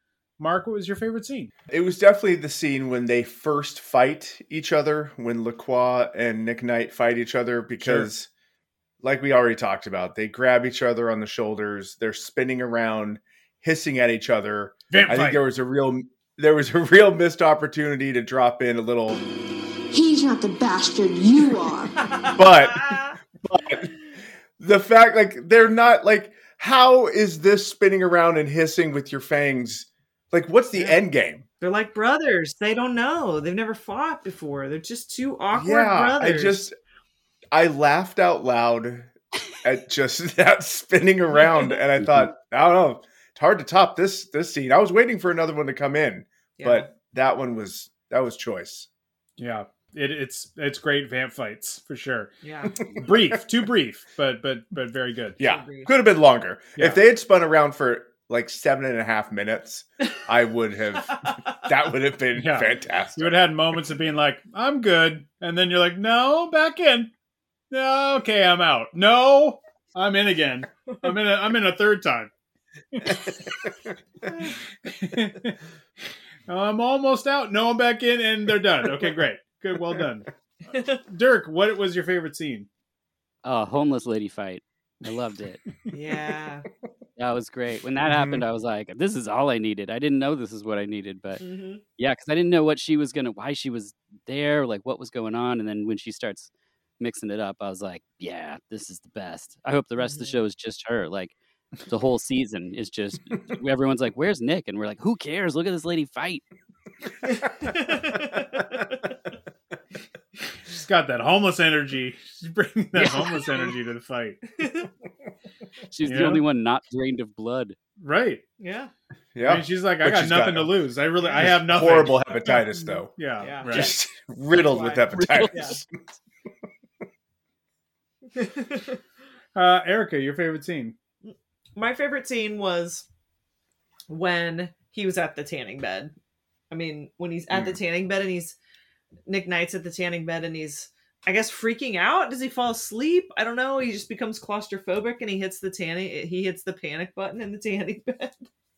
E: Mark, what was your favorite scene?
F: It was definitely the scene when they first fight each other, when Lacroix and Nick Knight fight each other, because sure. like we already talked about, they grab each other on the shoulders, they're spinning around, hissing at each other.
E: Vamp
F: I
E: fight.
F: think there was a real there was a real missed opportunity to drop in a little
S: He's not the bastard you are.
F: but, but the fact, like, they're not, like, how is this spinning around and hissing with your fangs? Like, what's the
B: Yeah.
F: end game?
B: They're like brothers. They don't know. They've never fought before. They're just two awkward
F: Yeah,
B: brothers.
F: I just, I laughed out loud at just that spinning around, and I thought, I don't know, it's hard to top this this scene. I was waiting for another one to come in,
B: Yeah.
F: but that one was that was choice.
E: Yeah, it, it's it's great vamp fights for sure.
B: Yeah.
E: Brief, too brief, but but but very good.
F: Yeah, could have been longer.
E: Yeah.
F: If they had spun around for like seven and a half minutes, I would have. That would have been
E: Yeah.
F: fantastic.
E: You would have had moments of being like, "I'm good," and then you're like, "No, back in." No, okay, I'm out. No, I'm in again. I'm in. A, I'm in a third time. I'm almost out. No, I'm back in, and they're done. Okay, great, good, well done. Dirk, what was your favorite scene?
G: Oh, homeless lady fight. I loved it.
B: Yeah.
G: That was great. When that happened, I was like, this is all I needed. I didn't know this is what I needed, but
B: Mhm.
G: yeah, because I didn't know what she was going to, why she was there, like what was going on. And then when she starts mixing it up, I was like, yeah, this is the best. I hope the rest of the show is just her. Like the whole season is just, everyone's like, where's Nick? And we're like, who cares? Look at this lady fight.
E: She's got that homeless energy. She's bringing that
G: Yeah.
E: homeless energy to the fight.
G: She's
E: You
G: the
E: know?
G: only one not drained of blood.
E: Right.
B: Yeah.
F: Yeah,
E: I mean, she's like, I
F: But
E: got
F: she's
E: nothing
F: got
E: to lose. I really, I
F: just
E: have nothing.
F: horrible hepatitis, though.
E: Yeah.
B: Yeah.
E: Right.
F: Just riddled with
B: That's why.
F: hepatitis.
E: Uh, Erica, your favorite scene?
B: My favorite scene was when he was at the tanning bed. I mean, when he's at the tanning bed and he's Nick Knight's at the tanning bed and he's, I guess, freaking out. Does he fall asleep? I don't know. He just becomes claustrophobic and he hits the tanning. He hits the panic button in the tanning bed.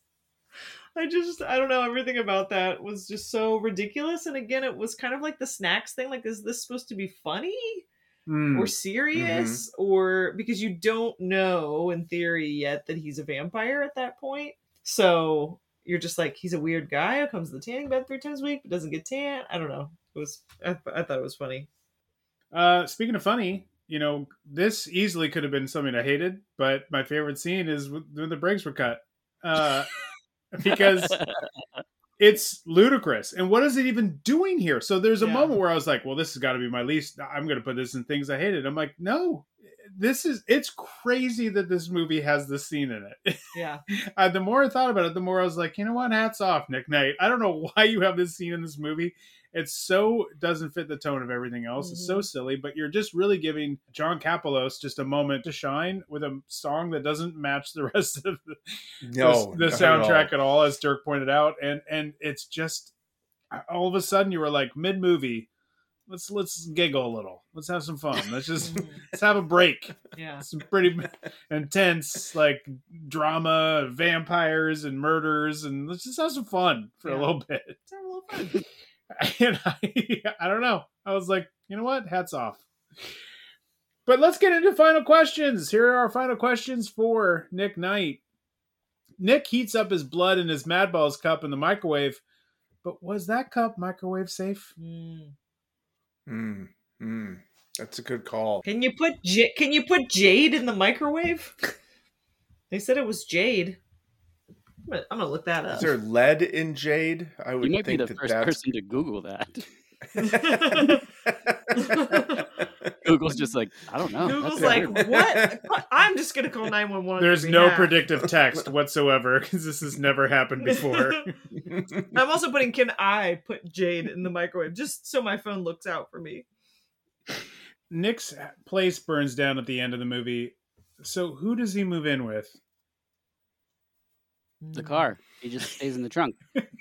B: I just, I don't know. Everything about that was just so ridiculous. And again, it was kind of like the snacks thing. Like, is this supposed to be funny?
E: Mm.
B: Or serious, or because you don't know in theory yet that he's a vampire at that point. So you're just like, he's a weird guy who comes to the tanning bed three times a week but doesn't get tan. I don't know. It was I, I thought it was funny.
E: Uh, speaking of funny, you know, this easily could have been something I hated, but my favorite scene is when the breaks were cut. Uh, because it's ludicrous. And what is it even doing here? So there's a
B: Yeah.
E: moment where I was like, well, this has got to be my least. I'm going to put this in things I hated. I'm like, no, this is, it's crazy that this movie has this scene in it.
B: Yeah.
E: uh, the more I thought about it, the more I was like, you know what? Hats off, Nick Knight. I don't know why you have this scene in this movie. It so doesn't fit the tone of everything else. It's so silly, but you're just really giving John Kapelos just a moment to shine with a song that doesn't match the rest of the,
F: No,
E: the, the
F: not at
E: soundtrack
F: all.
E: at all, as Dirk pointed out. And and it's just all of a sudden you were like mid movie. Let's let's giggle a little. Let's have some fun. Let's just let's have a break.
B: Yeah.
E: Some pretty intense like drama, vampires and murders, and let's just have some fun for
B: Yeah.
E: a little bit.
B: Let's have a little fun.
E: And I, I don't know. I was like, you know what? Hats off. But let's get into final questions. Here are our final questions for Nick Knight. Nick heats up his blood in his Mad Balls cup in the microwave. But was that cup microwave safe?
B: Mm.
F: Mm, mm, that's a good call.
B: Can you put J- Can you put Jade in the microwave? They said it was Jade. I'm gonna, I'm gonna look that up.
F: Is there lead in jade? I would
G: You might be
F: think
G: the
F: that
G: first
F: that's...
G: person to Google that. Google's just like, I don't know.
B: Google's
G: That's
B: like,
G: weird.
B: what? I'm just gonna call nine one one.
E: There's no predictive text whatsoever because this has never happened before.
B: I'm also putting, can I put Jade in the microwave just so my phone looks out for me?
E: Nick's place burns down at the end of the movie. So who does he move in with?
G: The car. He just stays in the trunk.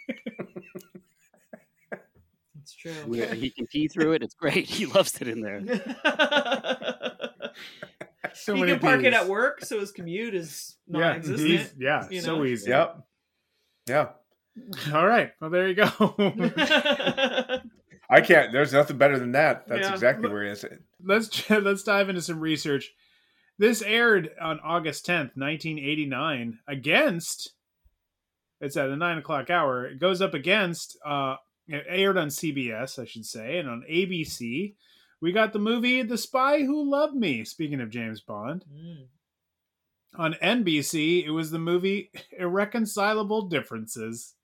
B: It's true.
G: We- He can pee through it. It's great. He loves it in there.
E: So
B: he
E: many
B: can park it
E: peas.
B: at work, so his commute is
E: Yeah,
B: non-existent.
E: he's- yeah,
B: you
E: so
B: know?
E: easy.
F: Yep. Yeah.
E: All right. Well, there you go.
F: I can't. There's nothing better than that. That's
E: Yeah.
F: exactly where it is.
E: Let's let's dive into some research. This aired on August tenth, nineteen eighty-nine, against. It's at a nine o'clock hour. It goes up against. Uh, it aired on C B S, I should say, and on A B C. We got the movie The Spy Who Loved Me. Speaking of James Bond.
B: Mm.
E: On N B C, it was the movie Irreconcilable Differences.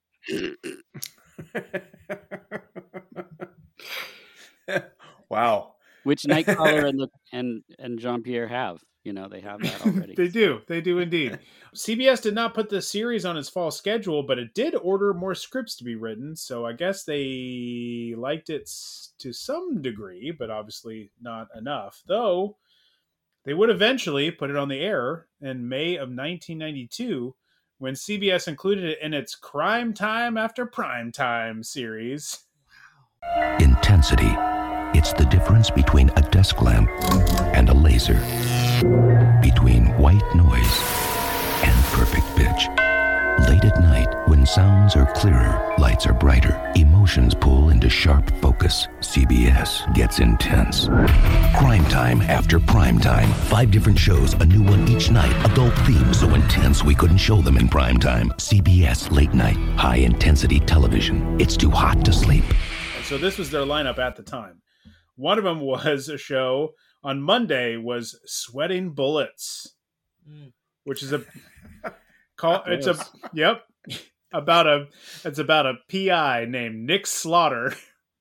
F: Wow.
G: Which Nightcrawler and the and and Jean-Pierre have. You know, they have that already.
E: They do. They do indeed. C B S did not put the series on its fall schedule, but it did order more scripts to be written. So I guess they liked it s- to some degree, but obviously not enough. Though they would eventually put it on the air in May of nineteen ninety-two when C B S included it in its Crime Time After Prime Time series.
H: Intensity. It's the difference between a desk lamp and a laser. Between white noise and perfect pitch. Late at night, when sounds are clearer, lights are brighter, emotions pull into sharp focus. C B S gets intense. Crime Time After Prime Time. Five different shows, a new one each night. Adult themes so intense we couldn't show them in prime time. C B S Late Night. High intensity television. It's too hot to sleep.
E: And so this was their lineup at the time. One of them was a show on Monday was Sweating Bullets,
B: Mm.
E: which is a call. It's a yep about a it's about a P I named Nick Slaughter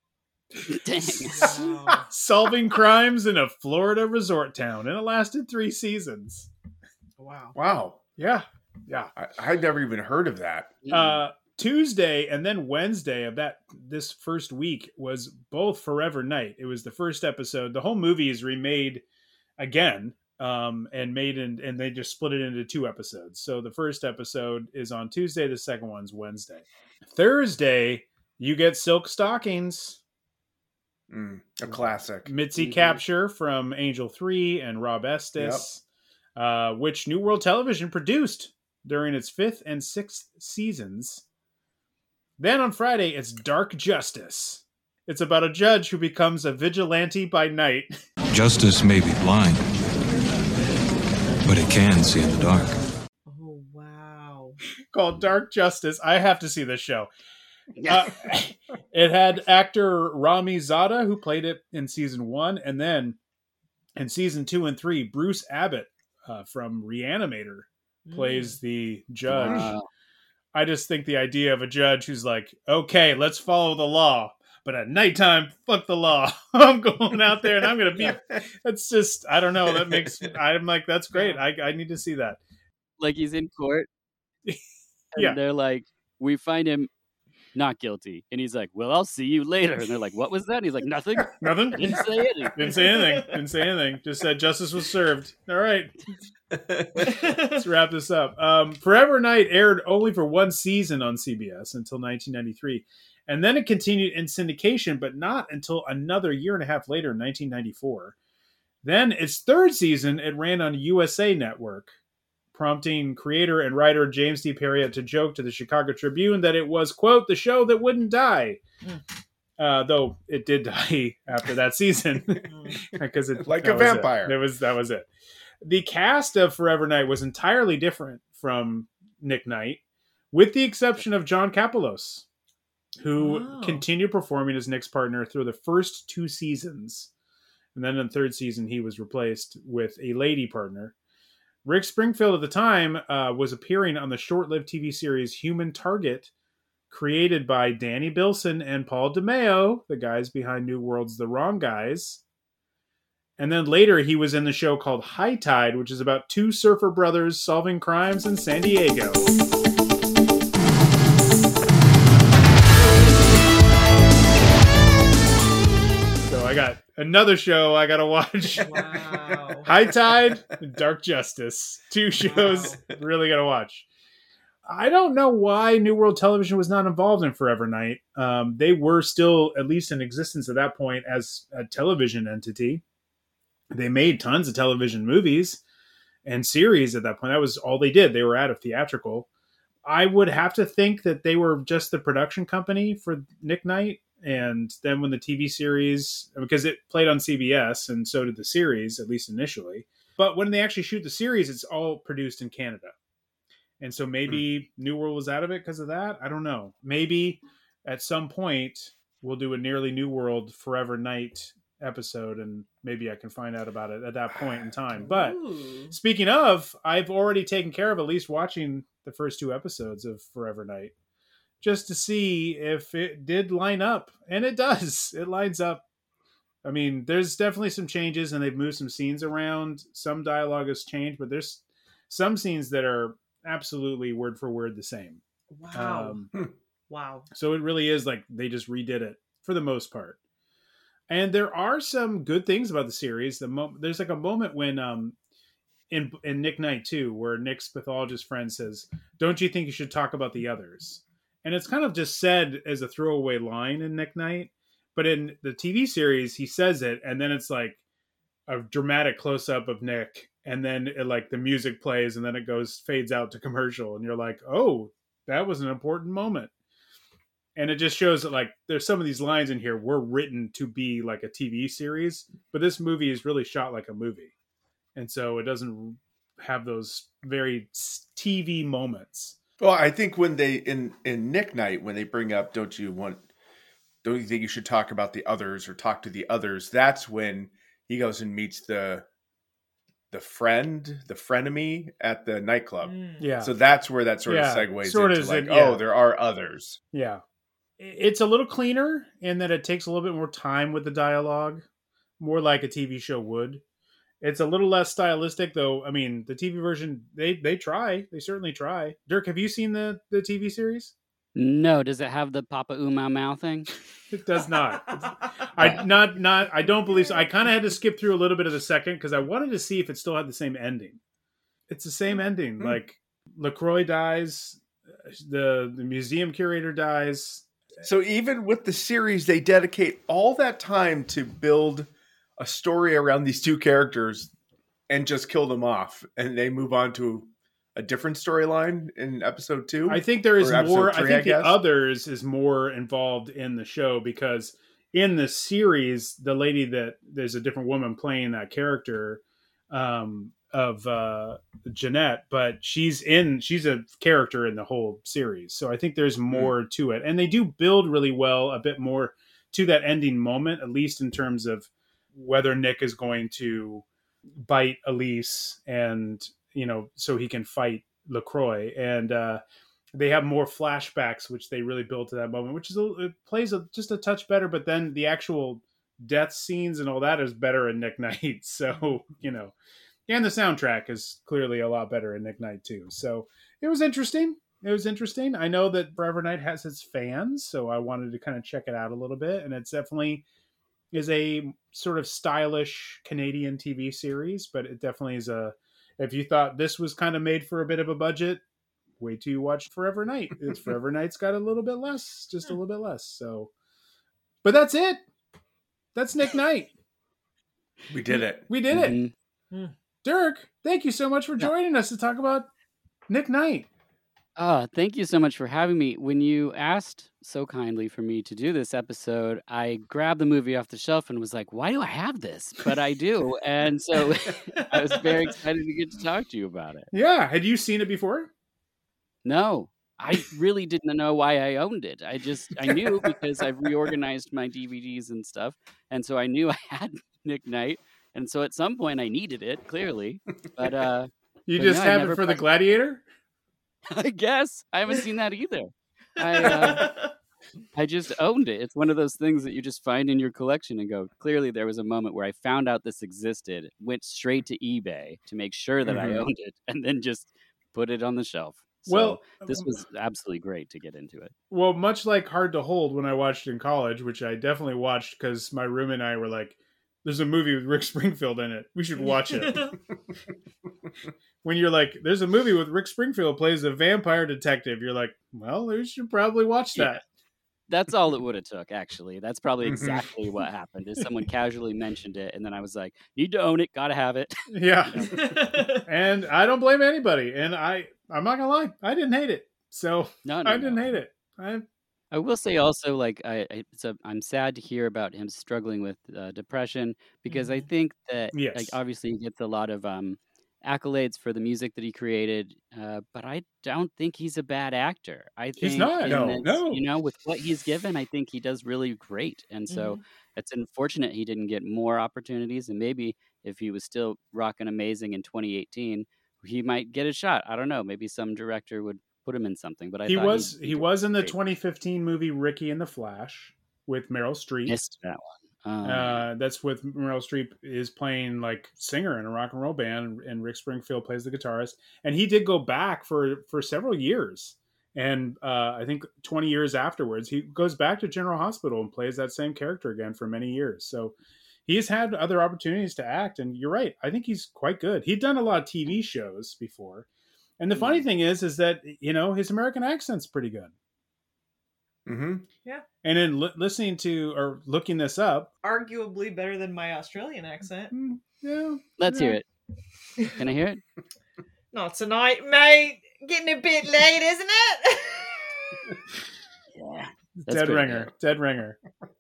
G: Dang.
B: Wow.
E: solving crimes in a Florida resort town, and it lasted three seasons.
B: Wow.
F: Wow.
E: Yeah, yeah.
F: I, I'd never even heard of that.
E: Uh, Tuesday and then Wednesday of that this first week was both Forever Night. It was the first episode. The whole movie is remade again, um, and made in, and they just split it into two episodes. So the first episode is on Tuesday. The second one's Wednesday. Thursday, you get Silk Stockings.
F: Mm, a classic.
E: Mitzi
G: Mhm.
E: Capture from Angel three and Rob Estes, uh, which New World Television produced during its fifth and sixth seasons. Then on Friday, it's Dark Justice. It's about a judge who becomes a vigilante by night.
T: Justice may be blind, but it can see in the dark.
B: Oh, wow.
E: Called Dark Justice. I have to see this show. Uh, it had actor Rami Zada, who played it in season one, and then in season two and three, Bruce Abbott uh, from Reanimator plays the judge.
G: Wow.
E: I just think the idea of a judge who's like, okay, let's follow the law, but at nighttime, fuck the law. I'm going out there and I'm going to be, that's just, I don't know. That makes, I'm like, that's great. I, I need to see that.
G: Like he's in court. And
E: Yeah.
G: they're like, we find him not guilty. And he's like, well, I'll see you later. And they're like, what was that? And he's like, nothing.
E: Nothing?
G: Didn't say anything.
E: Didn't say anything. Didn't say anything. Just said justice was served. All right. Let's wrap this up. Um, Forever Night aired only for one season on C B S until nineteen ninety-three. And then it continued in syndication, but not until another year and a half later, in nineteen ninety-four. Then its third season, it ran on U S A Network, prompting creator and writer James D. Perriott to joke to the Chicago Tribune that it was, quote, the show that wouldn't die.
B: Mm.
E: Uh, though it did die after that season. Because it
F: Like
E: that
F: a
E: was it.
F: vampire.
E: That was that was it. The cast of Forever Night was entirely different from Nick Knight, with the exception of John Kapelos, who
B: Wow.
E: continued performing as Nick's partner through the first two seasons. And then in the third season, he was replaced with a lady partner. Rick Springfield at the time uh, was appearing on the short-lived T V series Human Target, created by Danny Bilson and Paul DeMeo, the guys behind New World's The Wrong Guys. And then later he was in the show called High Tide, which is about two surfer brothers solving crimes in San Diego. So I got another show I gotta watch.
B: Wow.
E: High Tide and Dark Justice. Two shows really gotta watch. I don't know why New World Television was not involved in Forever Night. Um, they were still at least in existence at that point as a television entity. They made tons of television movies and series at that point. That was all they did. They were out of theatrical. I would have to think that they were just the production company for Nick Knight. And then when the T V series, because it played on C B S and so did the series, at least initially. But when they actually shoot the series, it's all produced in Canada. And so maybe mm. New World was out of it because of that. I don't know. Maybe at some point we'll do a Nearly New World Forever Night episode, and maybe I can find out about it at that point in time. But Ooh. Speaking of, I've already taken care of at least watching the first two episodes of Forever Night, just to see if it did line up. And it does. It lines up. I mean, there's definitely some changes, and they've moved some scenes around. Some dialogue has changed, but there's some scenes that are absolutely word for word the same.
B: Wow.
E: Um,
B: wow.
E: So it really is like they just redid it for the most part. And there are some good things about the series. The mo- There's like a moment when um, in, in Nick Knight two, where Nick's pathologist friend says, "Don't you think you should talk about the others?" And it's kind of just said as a throwaway line in Nick Knight. But in the T V series, he says it, and then it's like a dramatic close-up of Nick, and then it, like the music plays, and then it goes fades out to commercial, and you're like, oh, that was an important moment. And it just shows that like there's some of these lines in here were written to be like a T V series, but this movie is really shot like a movie, and so it doesn't have those very T V moments.
F: Well, I think when they in in Nick Knight, when they bring up, don't you want, don't you think you should talk about the others or talk to the others? That's when he goes and meets the the friend, the frenemy at the nightclub.
E: Yeah.
F: So that's where that sort
E: yeah.
F: of segues
E: sort
F: into
E: of
F: like,
E: it, yeah.
F: oh, there are others.
E: Yeah. It's a little cleaner in that it takes a little bit more time with the dialogue, more like a T V show would. It's a little less stylistic, though. I mean, the T V version, they they try. They certainly try. Dirk, have you seen the, the T V series?
G: No. Does it have the Papa Uma Mau thing?
E: It does not. I not not. I don't believe so. I kind of had to skip through a little bit of the second because I wanted to see if it still had the same ending. It's the same ending. Mm. Like LaCroix dies, the the museum curator dies.
F: So even with the series, they dedicate all that time to build a story around these two characters and just kill them off, and they move on to a different storyline in episode two.
E: I think there is more.
F: Three,
E: I think
F: I
E: the others is more involved in the show because in the series, the lady that there's a different woman playing that character um, of uh, Jeanette, but she's in. She's a character in the whole series, so I think there's more mm. to it, and they do build really well, a bit more to that ending moment, at least in terms of whether Nick is going to bite Elise and, you know, so he can fight LaCroix. And uh, they have more flashbacks, which they really build to that moment, which is a, it plays a, just a touch better. But then the actual death scenes and all that is better in Nick Knight. So, you know, and the soundtrack is clearly a lot better in Nick Knight too. So it was interesting. It was interesting. I know that Forever Night has its fans, so I wanted to kind of check it out a little bit. And it's definitely is a sort of stylish Canadian T V series, but it definitely is a, if you thought this was kind of made for a bit of a budget, wait till you watch Forever Night. It's Forever Night's got a little bit less, just a little bit less. So, but that's it. That's Nick Knight.
F: We did it.
E: We did
G: mm-hmm.
E: it. Dirk, thank you so much for joining us to talk about Nick Knight.
G: Uh, thank you so much for having me. When you asked so kindly for me to do this episode, I grabbed the movie off the shelf and was like, why do I have this? But I do. And so I was very excited to get to talk to you about it.
E: Yeah. Had you seen it before?
G: No, I really didn't know why I owned it. I just, I knew because I've reorganized my D V Ds and stuff. And so I knew I had Nick Knight. And so at some point I needed it, clearly. But, uh,
E: you
G: but
E: just
G: no,
E: have it for the Gladiator?
G: I guess. I haven't seen that either. I uh, I just owned it. It's one of those things that you just find in your collection and go, clearly there was a moment where I found out this existed, went straight to eBay to make sure that mm-hmm. I owned it, and then just put it on the shelf. So
E: well,
G: this was absolutely great to get into it.
E: Well, much like Hard to Hold when I watched it in college, which I definitely watched because my room and I were like, there's a movie with Rick Springfield in it. We should watch it. When you're like, there's a movie with Rick Springfield plays a vampire detective. You're like, well, we should probably watch that. Yeah.
G: That's all it would have took, actually. That's probably exactly what happened. Is someone casually mentioned it, and then I was like, need to own it, gotta have it.
E: Yeah. And I don't blame anybody. And I, I'm not gonna lie, I didn't hate it. So
G: No, no,
E: I didn't
G: no.
E: hate it. I
G: I will say also, like, I, I it's a, I'm sad to hear about him struggling with uh, depression because I think that, like,
E: Yes.
G: obviously he gets a lot of um, accolades for the music that he created, uh, but I don't think he's a bad actor. I
E: He's
G: think
E: not.
G: in
E: No,
G: this,
E: no.
G: you know, with what he's given, I think he does really great. And so
B: Mhm.
G: it's unfortunate he didn't get more opportunities. And maybe if he was still rocking amazing in twenty eighteen, he might get a shot. I don't know. Maybe some director would put him in something. But I
E: he
G: thought
E: was
G: he,
E: he
G: did
E: was in the
G: great.
E: twenty fifteen movie Ricky and the Flash with Meryl Streep.
G: Missed that one. Oh, yeah.
E: Uh, that's with Meryl Streep is playing like singer in a rock and roll band, and Rick Springfield plays the guitarist. And he did go back for for several years, and uh, I think twenty years afterwards, he goes back to General Hospital and plays that same character again for many years. So he's had other opportunities to act, and you're right. I think he's quite good. He'd done a lot of T V shows before, and the funny thing is, is that you know his American accent's pretty good.
F: Mm-hmm.
B: Yeah.
E: And in li- listening to or looking this up,
B: Arguably better than my Australian accent.
E: yeah.
G: Let's
E: yeah.
G: hear it. Can I hear it?
B: Not tonight, mate. Getting a bit late, isn't it?
G: Yeah.
E: Dead
G: good,
E: ringer,
G: man.
E: dead ringer.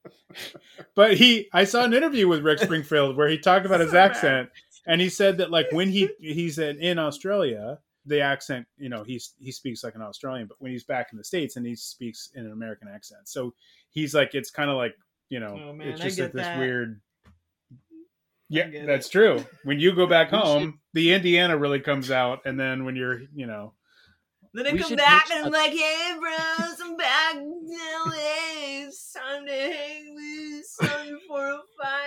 E: But he, I saw an interview with Rick Springfield where he talked about his
B: So bad.
E: accent, and he said that like when he he's in, in Australia, the accent, you know, he's he speaks like an Australian, but when he's back in the States, and he speaks in an American accent, so he's like, it's kind of like, you know,
B: Oh, man,
E: it's
B: I
E: just
B: get
E: like this
B: that.
E: weird. Yeah,
B: get
E: that's
B: it.
E: true. When you go back
G: We should-
E: home, the Indiana really comes out, and then when you're, you know,
B: Then I
G: We
B: come
G: should
B: back
G: pitch
B: and
G: a-
B: I'm like, hey, bros, I'm back in L A. It's time to hang with Sun four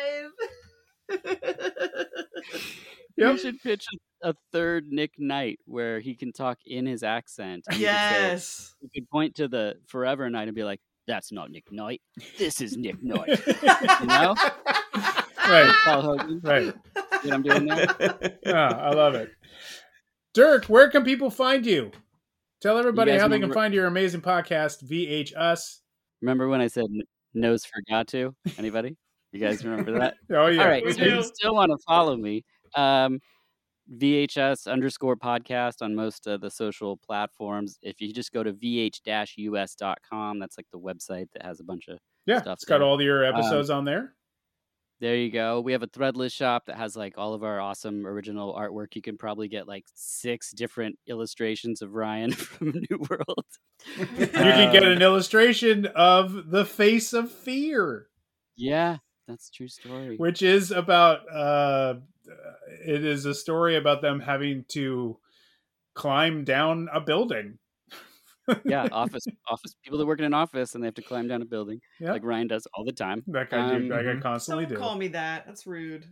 B: oh five.
G: We should pitch a, a third Nick Knight where he can talk in his accent. and he could say-
B: Yes.
G: He could point to the Forever Knight and be like, "That's not Nick Knight. This is Nick Knight." You know?
E: right,
G: Paul Hogan.
E: right.
G: See what I'm doing there?
E: Yeah, I love it. Dirk, where can people find you? Tell everybody
G: You guys
E: how they can
G: remember-
E: find your amazing podcast, V H Us.
G: Remember when I said n- nose forgot to? Anybody? You guys remember that?
E: Oh, yeah.
G: All right.
B: We
G: So if you
B: do.
G: still want to follow me, um, V H S underscore podcast on most of the social platforms. If you just go to V H U S dot com, that's like the website that has a bunch of
E: Yeah,
G: stuff
E: it's got
G: there.
E: all your episodes on there.
G: There you go. We have a Threadless shop that has like all of our awesome original artwork. You can probably get like six different illustrations of Ryan from New World.
E: You can get
G: Um,
E: an illustration of the Face of Fear,
G: Yeah, that's a true story.
E: which is about, uh, it is a story about them having to climb down a building.
G: Yeah, office office people that work in an office and they have to climb down a building,
E: Yeah.
G: like Ryan does all the time.
E: Like I do,
G: Um,
E: like I
G: mhm.
E: constantly
B: Don't
E: do.
B: call me that. That's rude.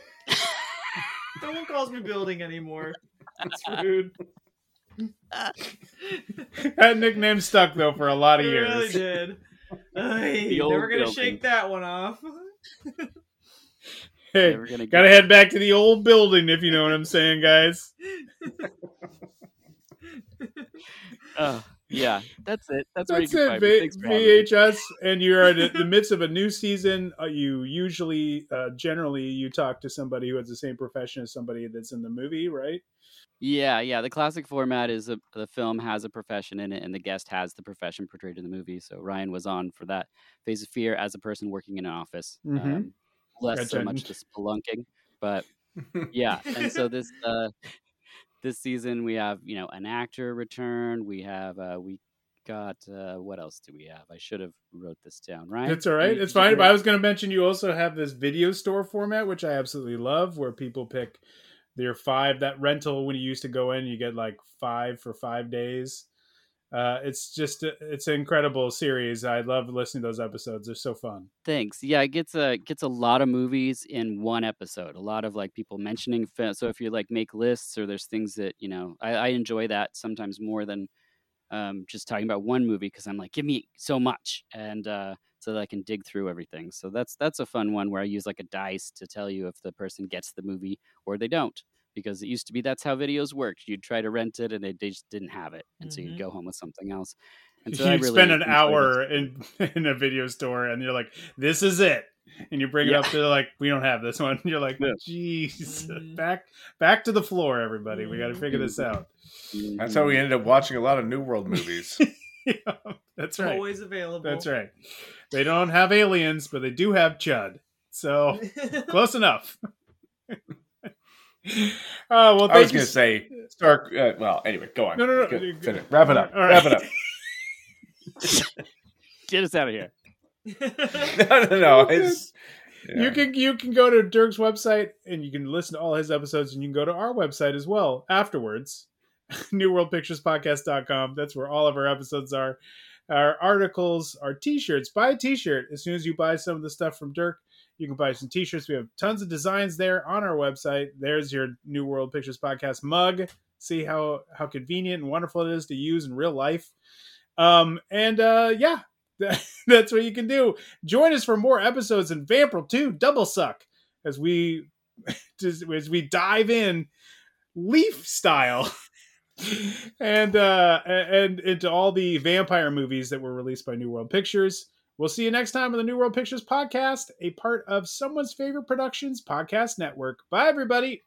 B: No one calls me building anymore. That's rude.
E: That nickname stuck though for a lot of
B: It
E: years.
B: really did. Ay,
G: The old
B: never gonna
G: building.
B: shake that one off.
E: Hey,
G: Never gonna
E: gotta
G: get-
E: head back to the old building if you know what I'm saying, guys.
G: Oh, yeah, that's it. That's, where you
E: That's
G: can
E: it,
G: find me.
E: v-
G: Thanks for having me.
E: V H S, and you're at the midst of a new season. Uh, you usually, uh, generally, you talk to somebody who has the same profession as somebody that's in the movie, right?
G: Yeah, yeah. The classic format is a, the film has a profession in it, and the guest has the profession portrayed in the movie. So Ryan was on for that Phase of Fear as a person working in an office,
E: Mhm.
G: um, less so
E: Gotcha.
G: much the spelunking, but yeah. And so this uh, this season we have you know an actor return. We have uh, we got uh, what else do we have? I should have wrote this down. Ryan,
E: It's all right.
G: You-
E: It's
G: did you
E: fine.
G: get
E: But
G: it?
E: I was going to mention you also have this video store format, which I absolutely love, where people pick their five that rental when you used to go in, you get like five for five days. Uh, it's just it's an incredible series. I love listening to those episodes. They're so fun.
G: Thanks. Yeah, it gets a gets a lot of movies in one episode. A lot of like people mentioning film. So if you like make lists or there's things that you know, I, I enjoy that sometimes more than um, just talking about one movie because I'm like, give me so much, and uh, so that I can dig through everything. So that's that's a fun one where I use like a dice to tell you if the person gets the movie or they don't. Because it used to be that's how videos worked. You'd try to rent it and they, they just didn't have it, and so
B: Mhm.
G: you'd go home with something else. And so I
E: You
G: really
E: spend an
G: enjoy
E: hour in in a video store, and you're like, "This is it. And you bring
G: Yeah.
E: it up to like, we don't have this one. You're like, jeez, back back to the floor, everybody. We got to figure this out.
F: That's how we ended up watching a lot of New World movies.
E: Yeah, that's right.
B: Always available.
E: That's right. They don't have aliens, but they do have Chud. So close enough. Oh, well, thank
F: I was
E: you
F: going to
E: s-
F: say, Stark. Uh, well, anyway, go on.
E: No, no, no.
F: Go- finish. Wrap it up.
E: All right.
F: Wrap it up.
G: Get us out of here.
F: no, no, no. It's, yeah.
E: You can you can go to Dirk's website and you can listen to all his episodes, and you can go to our website as well afterwards. new world pictures podcast dot com. That's where all of our episodes are. Our articles, our t-shirts. Buy a t-shirt. As soon as you buy some of the stuff from Dirk, you can buy some t-shirts. We have tons of designs there on our website. There's your New World Pictures Podcast mug. See how how convenient and wonderful it is to use in real life. Um, and uh, yeah, that's what you can do. Join us for more episodes in Vampire two Double Suck as we as we dive in Leaf style and uh, and into all the vampire movies that were released by New World Pictures. We'll see you next time on the New World Pictures Podcast, a part of Someone's Favorite Productions Podcast Network. Bye, everybody.